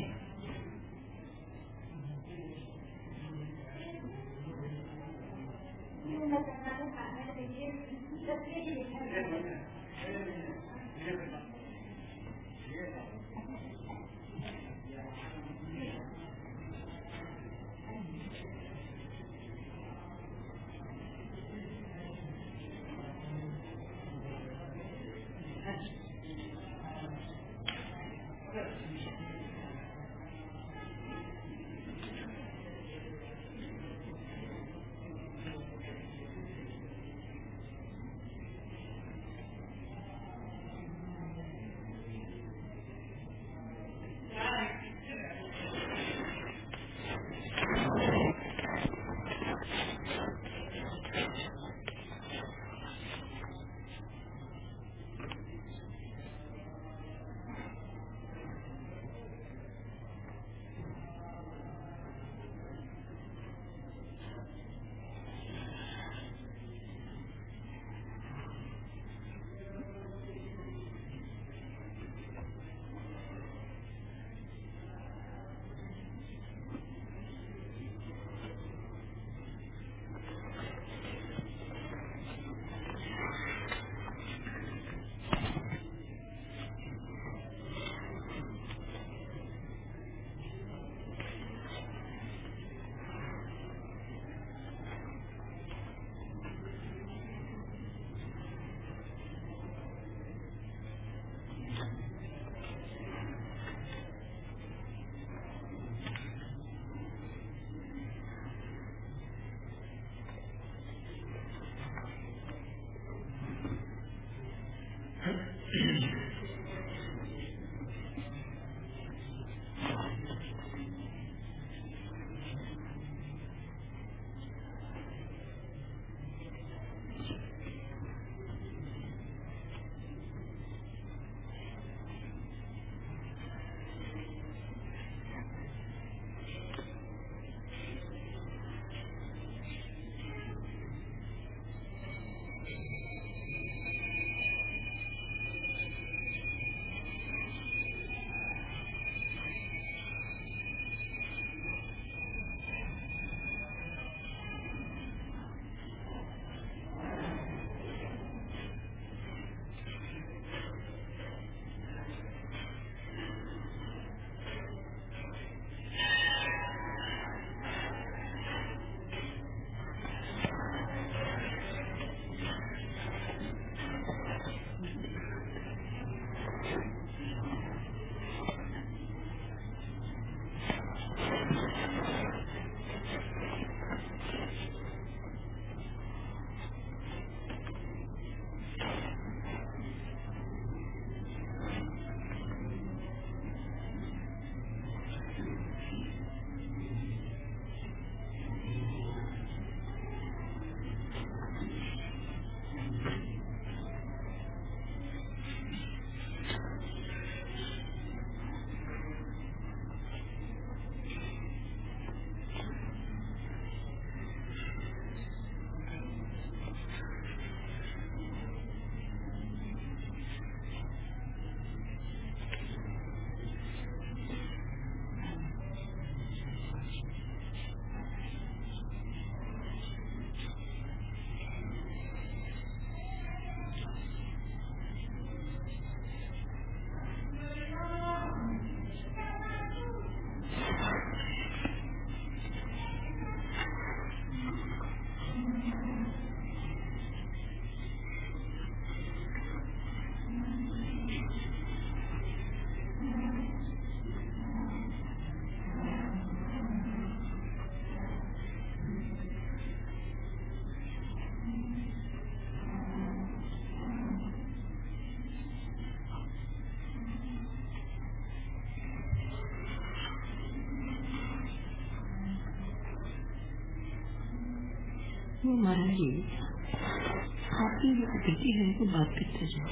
तो महाराज जी आपकी जो प्रकृति है वो बात करते जाए,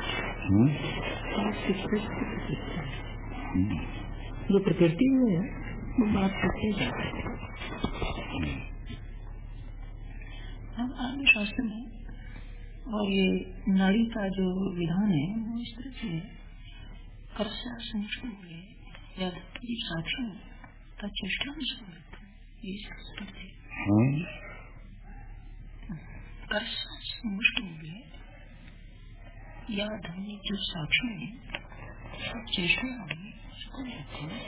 जो प्रकृति है वो बात करते जाए। अब आगे शास्त्र में और ये नाड़ी का जो विधान है वो इस तरह से कर्षा संष्ण हुए या साक्षी चेष्टा में ये करते कर्षा संष्ण हुए या धनी जो साक्षी है चेष्टा होगी उसको लेते हैं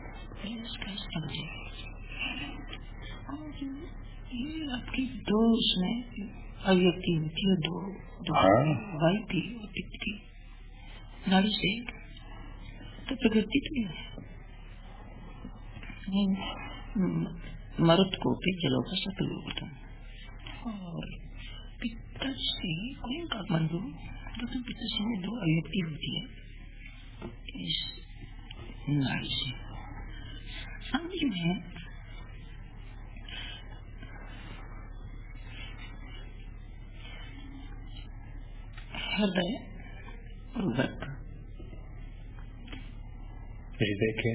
ये आपकी दो उसमें अव्यक्ति होती है, दो दो वाई थी और तिथि नाड़ी से तो प्रकृति तो है मरुत को के जलों का सकल होता और पित्त से कोई का बंधु तो पित्त से दो अव्यक्ति होती है इस नाड़ी से। अब जो है हृदय और वृक्क, हृदय के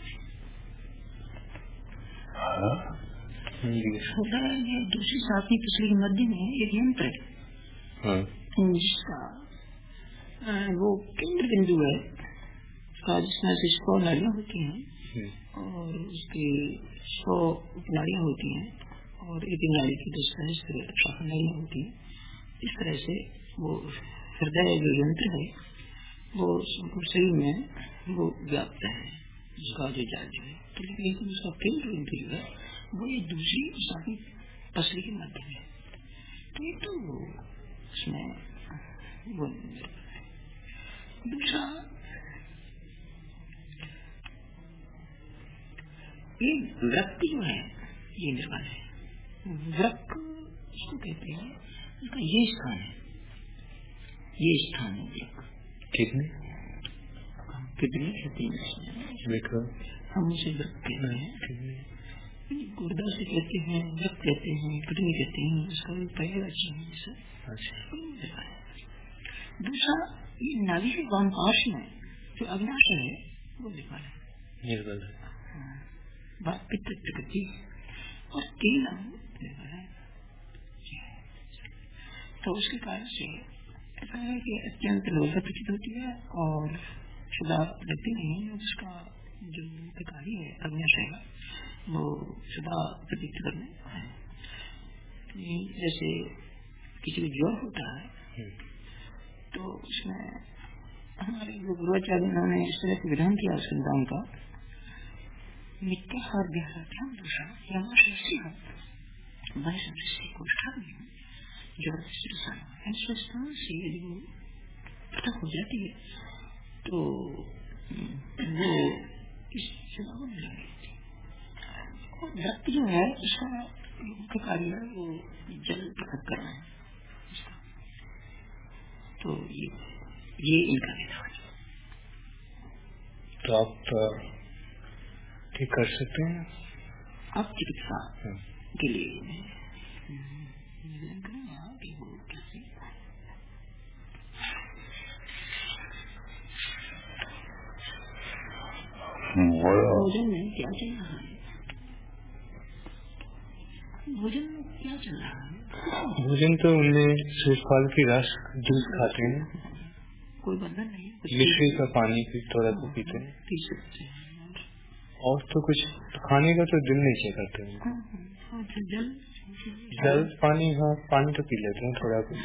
हृदय ये दूसरी सातवीं पिछली के मध्य में एक यंत्र है जिसका वो केंद्र बिंदु है का जिसमें से सौ नाड़ियाँ होती हैं और उसकी सौ नाड़ियाँ होती हैं और एक नाड़ी की दस शाखा नाड़ियाँ होती हैं। इस तरह से वो हृदय जो यंत्र है वो शरीर में वो व्याप्त है उसका जो जाल जो है तो लेकिन उसका केंद्र बिंदु जो है वो ये दूसरी सातवीं पसली के मध्य में तो ये तो वो उसमें वो दूसरा ये वृक्क जो है ये निर्माण है वृक्क उसको कहते हैं उसका ये स्थान है ये स्थान है वृक्क कितने कितने हम उसे वृक्क कहते हैं गुर्दा से कहते हैं वृक्क कहते हैं किडनी कहते हैं उसका भी पहला चीज है। दूसरा ये नाभि के वाम पार्श्व में जो अग्नाशय है वो निर्बल है निर्बल है बात पित्त प्रकृति और तीन निर्बल है तो उसके कारण से ऐसा है कि अत्यंत लोलता प्रतीत होती है और सदा लगती नहीं है उसका जो कार्य है अग्नाशय का वो सदा प्रतीत करने है। जैसे किसी को ज्वर होता है तो उसमें हमारे जो गुरुआचार्य उन्होंने इस तरह से विधान किया उसके निदान का मिथ्याहार व्याख्यान दूसरा से यदि वो पृथक हो जाती है तो वो इस जगह में लगी और रक्त जो है उसका मुख्य कार्य है वो जल पृथक करना है उसका तो ये ये इनका विधान तो आप ठीक कर सकते हैं आप चिकित्सा के लिए निवेदन करूँगा कि वो कैसे भोजन में क्या चल रहा है भोजन में क्या चल रहा है भोजन तो उनमें सिर्फ फल की रस जूस खाते हैं कोई बंधन नहीं मिश्री का पानी भी थोड़ा सा पीते हैं पी सकते हैं और तो कुछ खाने का तो दिल नहीं चाहिए करते हैं जल जल पानी हाँ पानी तो पी लेते हैं थोड़ा कुछ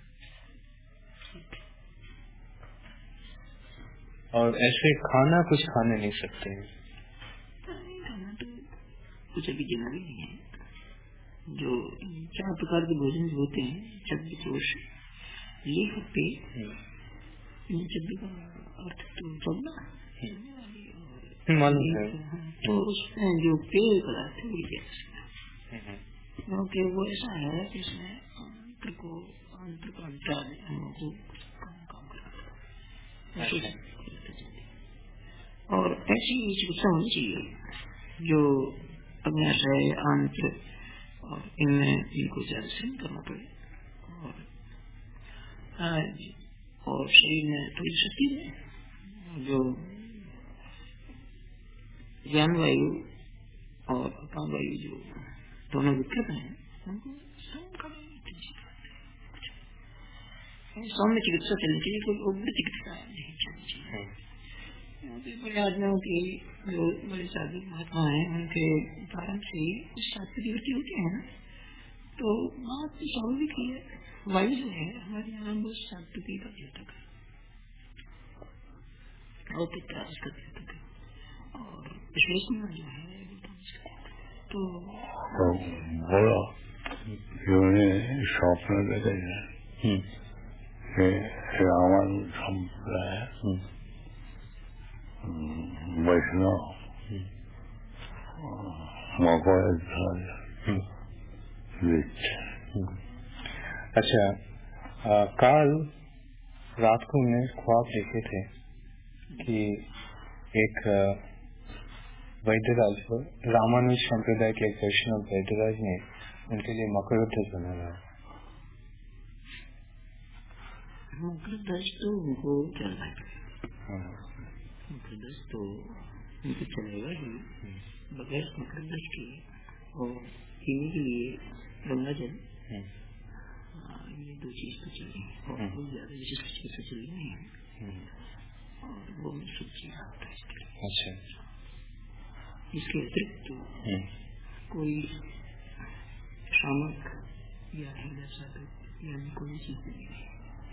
और ऐसे खाना कुछ खाने नहीं सकते हैं खाना तो कुछ अभी जरूरी नहीं है जो चार प्रकार के भोजन होते हैं चब्बी दोष लेख पे चब्बी का अर्थ तो चलना मालूम है तो उसमें जो पेय पदार्थ है वो क्योंकि वो ऐसा है कि इसमें अंतर को अंतर का अंतर को काम कराता है और ऐसी चिकित्सा होनी चाहिए जो अग्नाशय आंत्र और इनमें इनको ज्यादा श्रम करना पड़े और आज और शरीर में थोड़ी शक्ति है जो ज्ञान वायु और अपान वायु जो दोनों विकृत हैं उनको सौम्य चिकित्सा चलनी चाहिए, कोई उग्र चिकित्सा नहीं चलनी चाहिए। बड़े आदमियों की जो बड़े साधु महात्मा है उनके कारण से कुछ शास्त्र की वृत्ति होती है ना, तो बात तो स्वाभाविक ही है। वायु जो है हमारे यहाँ बहुत शांति का द्योतक है और पित्रास का द्योतक है और विशेष में जो है तो बड़ा स्वप्न देते हैं रावण संप्रदाय वैष्णव अच्छा, कल रात को मैं ख्वाब देखे थे कि एक वैद्यराज रामानुज संप्रदाय के एक वैष्णव वैद्यराज ने उनके लिए मकर ध्वज बनाया। मकर ध्वज तो उनको चलना है, मकर ध्वज तो उनको चलेगा ही बगैर मकर ध्वज के और पीने के लिए गंगा जल, ये दो चीज तो चली और कोई ज्यादा विशिष्ट चीज तो चली नहीं है और वो सूची आता है इसके लिए। अच्छा, इसके अतिरिक्त कोई शामक या हृदय साधक या कोई चीज नहीं है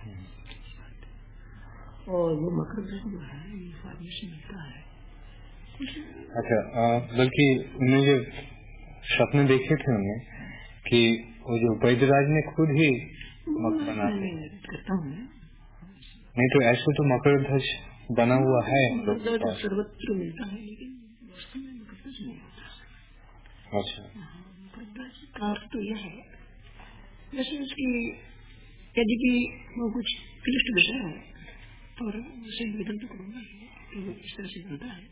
और वो मकर ध्वज जो है ये फार्मेशन मिलता है। अच्छा, बल्कि उन्हें जो सपने देखे थे उन्हें कि वो जो वैद्यराज ने खुद ही मकर बनाते करता हूँ नहीं, तो ऐसे तो मकर ध्वज बना हुआ है सर्वत्र मिलता है लेकिन वास्तव में मकर ध्वज नहीं होता। अच्छा, मकर ध्वज का अर्थ तो यह है जैसे उसकी यदि भी वो कुछ क्लिष्ट विषय है तो उसे निवेदन तो करूंगा तो इस तरह से बनता है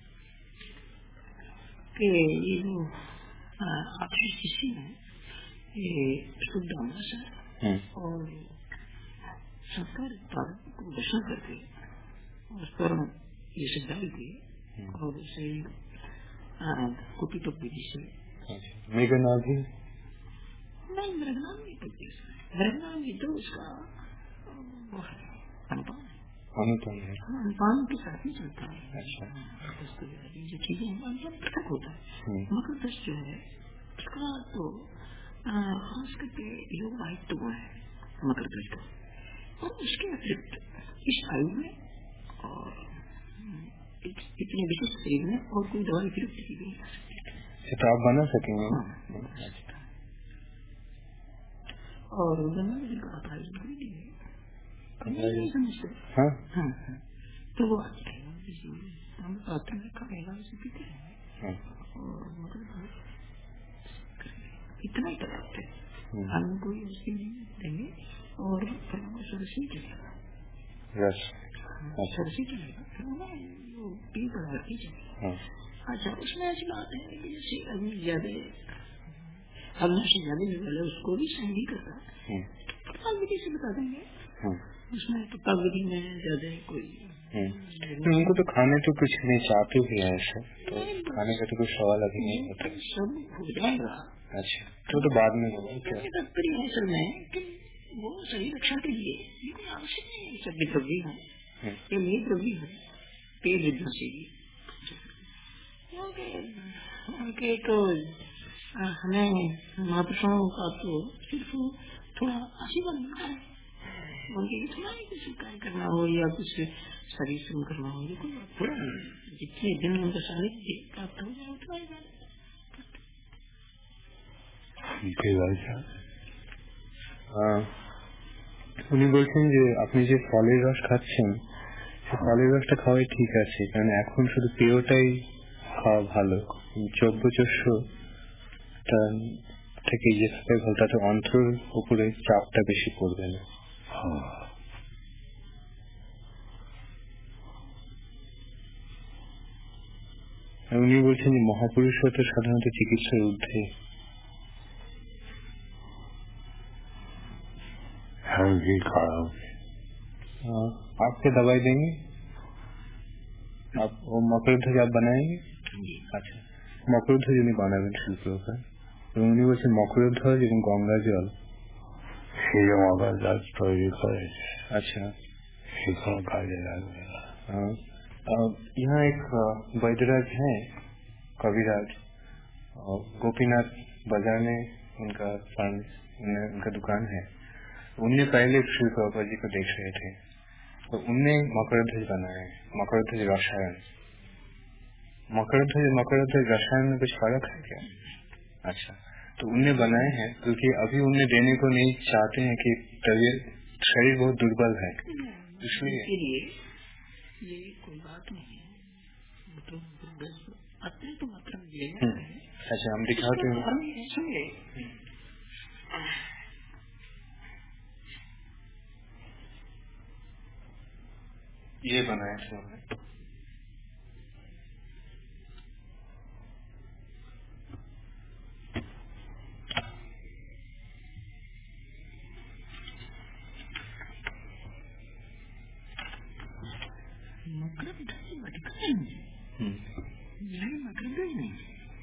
कि ये जो आखिरी शिष्य है ये शुद्ध अमास है और संस्कार को दर्शन करके उस पर ये सब डाल के और उसे कुटी टोप विधि से मेघनादी नहीं मृगनाम नहीं पड़ती, मृगनाम ये तो उसका वो है अनुपान अनुपान है, अनुपान के साथ ही चलता है। अच्छा, जो चीजें पृथक होता है मकर ध्वज जो है उसका तो खास करके योग वाहित्व गुण है मकर ध्वज का और उसके अतिरिक्त इस आयु में और इतने विशिष्ट शरीर में और कोई दवाई विरुद्ध की गई जा सकती है तो आप बना सकेंगे और गंगा जी का आधार समझते तो वो हम पात्र में खाएगा उसे पीते हैं और मतलब इतना ही पर्याप्त है, हम कोई उसकी नहीं देंगे और सरसी चलेगा सरसी चलेगा वो पी पदार्थ ही चलेगा। अच्छा, उसमें ऐसी बात है कि जैसे अग्नि ज्यादा अग्नि से ज्यादा निकल उसको भी सही नहीं करता तो विधि से बता देंगे उसमें तो तब विधि में ज्यादा कोई उनको तो खाने तो कुछ नहीं चाहते भी है ऐसे, तो खाने का तो कोई सवाल अभी नहीं होता, सब हो जाएगा। अच्छा, तो तो बाद में होगा क्या तात्पर्य है असल में कि वो शरीर रक्षा के लिए कोई आवश्यक नहीं सब द्रव्य है ये नहीं द्रव्य है पेड़ विद्या से भी क्योंकि तो हमें महापुरुषों का तो सिर्फ थोड़ा आशीर्वाद मिलता है उनके इतना ही कुछ कार्य करना हो या कुछ शरीर श्रम करना हो ये कोई थोड़ा जितने दिन उनका सानिध्य प्राप्त हो जाए उतना ही উনি বলছেন যে আপনি যে ফলের রস খাচ্ছেন সে ফলের রসটা খাওয়াই ঠিক আছে, কারণ এখন শুধু পেয়টাই খাওয়া ভালো, চব্যচস্য থেকে যে ভালো তাতে অন্ত্রের উপরে চাপটা বেশি পড়বে না। উনি বলছেন যে মহাপুরুষরা তো সাধারণত চিকিৎসার ঊর্ধ্বে हल्दी खाओगे। आपके दवाई देंगे आप? वो मकरध्वज आप बनाएंगे? আচ্ছা, মকরধ্বজ উনি বানাবেন শিল্পকার, এবং উনি বলছেন মকরধ্বজ এবং গঙ্গা জল সেরকম আবার গাছ তৈরি করেছে। अच्छा, সেখানে কাজে লাগবে। यहाँ एक वैद्यराज है कविराज, गोपीनाथ बाजार में उनका फार्म, उनका दुकान है। उनने पहले श्री प्रभुपाद जी को देख रहे थे, तो उनने मकरध्वज बनाया, मकरध्वज रसायन। मकरध्वज मकरध्वज रसायन में कुछ फर्क है क्या? अच्छा, तो उनने बनाए हैं क्योंकि अभी उनने देने को नहीं चाहते हैं कि तबीयत शरीर बहुत दुर्बल है, इसलिए ये कोई बात नहीं है, मतलब अपने तो मतलब ये है। अच्छा, हम दिखाते हैं। ये बनाए थे हमने। मकरध्वज बटका ये मकरध्वज नहीं,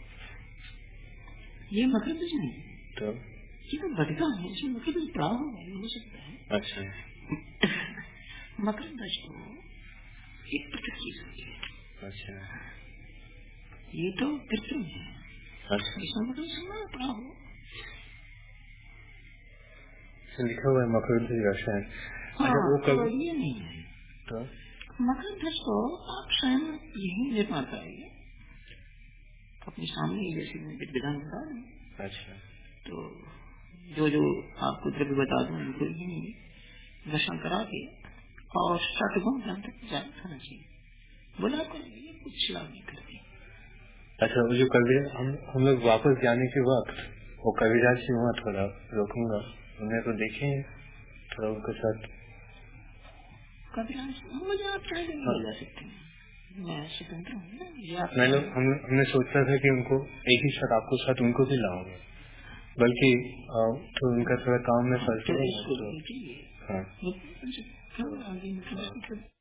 ये मकरध्वज नहीं, तो ये तो बटका है, इसमें मकरध्वज पड़ा हुआ हो सकता है। अच्छा, मकरध्वज तो एक पृथक चीज होती है। अच्छा, ये तो कृत्रिम है। अच्छा, इसमें मकरध्वज पड़ा हो, लिखा हुआ है मकरध्वज रसायन। हाँ, वो कब ये नहीं है। तो मकरध्वज को आप स्वयं यही निर्माण करेंगे अपने सामने, जैसे विधान बता रहे। अच्छा, तो जो जो आपको द्रव्य बता दूं उनको यही दर्शन करा के और सतगुण ज्ञान तक जाना खाना चाहिए, बोला आपको ये कुछ लाभ नहीं करते। अच्छा, वो जो कविराज, हम हम लोग वापस जाने के वक्त वो कविराज से वहाँ थोड़ा रोकूंगा, उन्हें तो देखें थोड़ा उनके साथ। कविराज मुझे आप चाहे नहीं जा सकते हैं, मैं स्वतंत्र हूँ ना। मैं लोग हम हमने सोचा था कि उनको एक ही साथ, आपको साथ उनको भी लाऊंगा, बल्कि तो उनका थोड़ा काम में फंस गया। हाँ,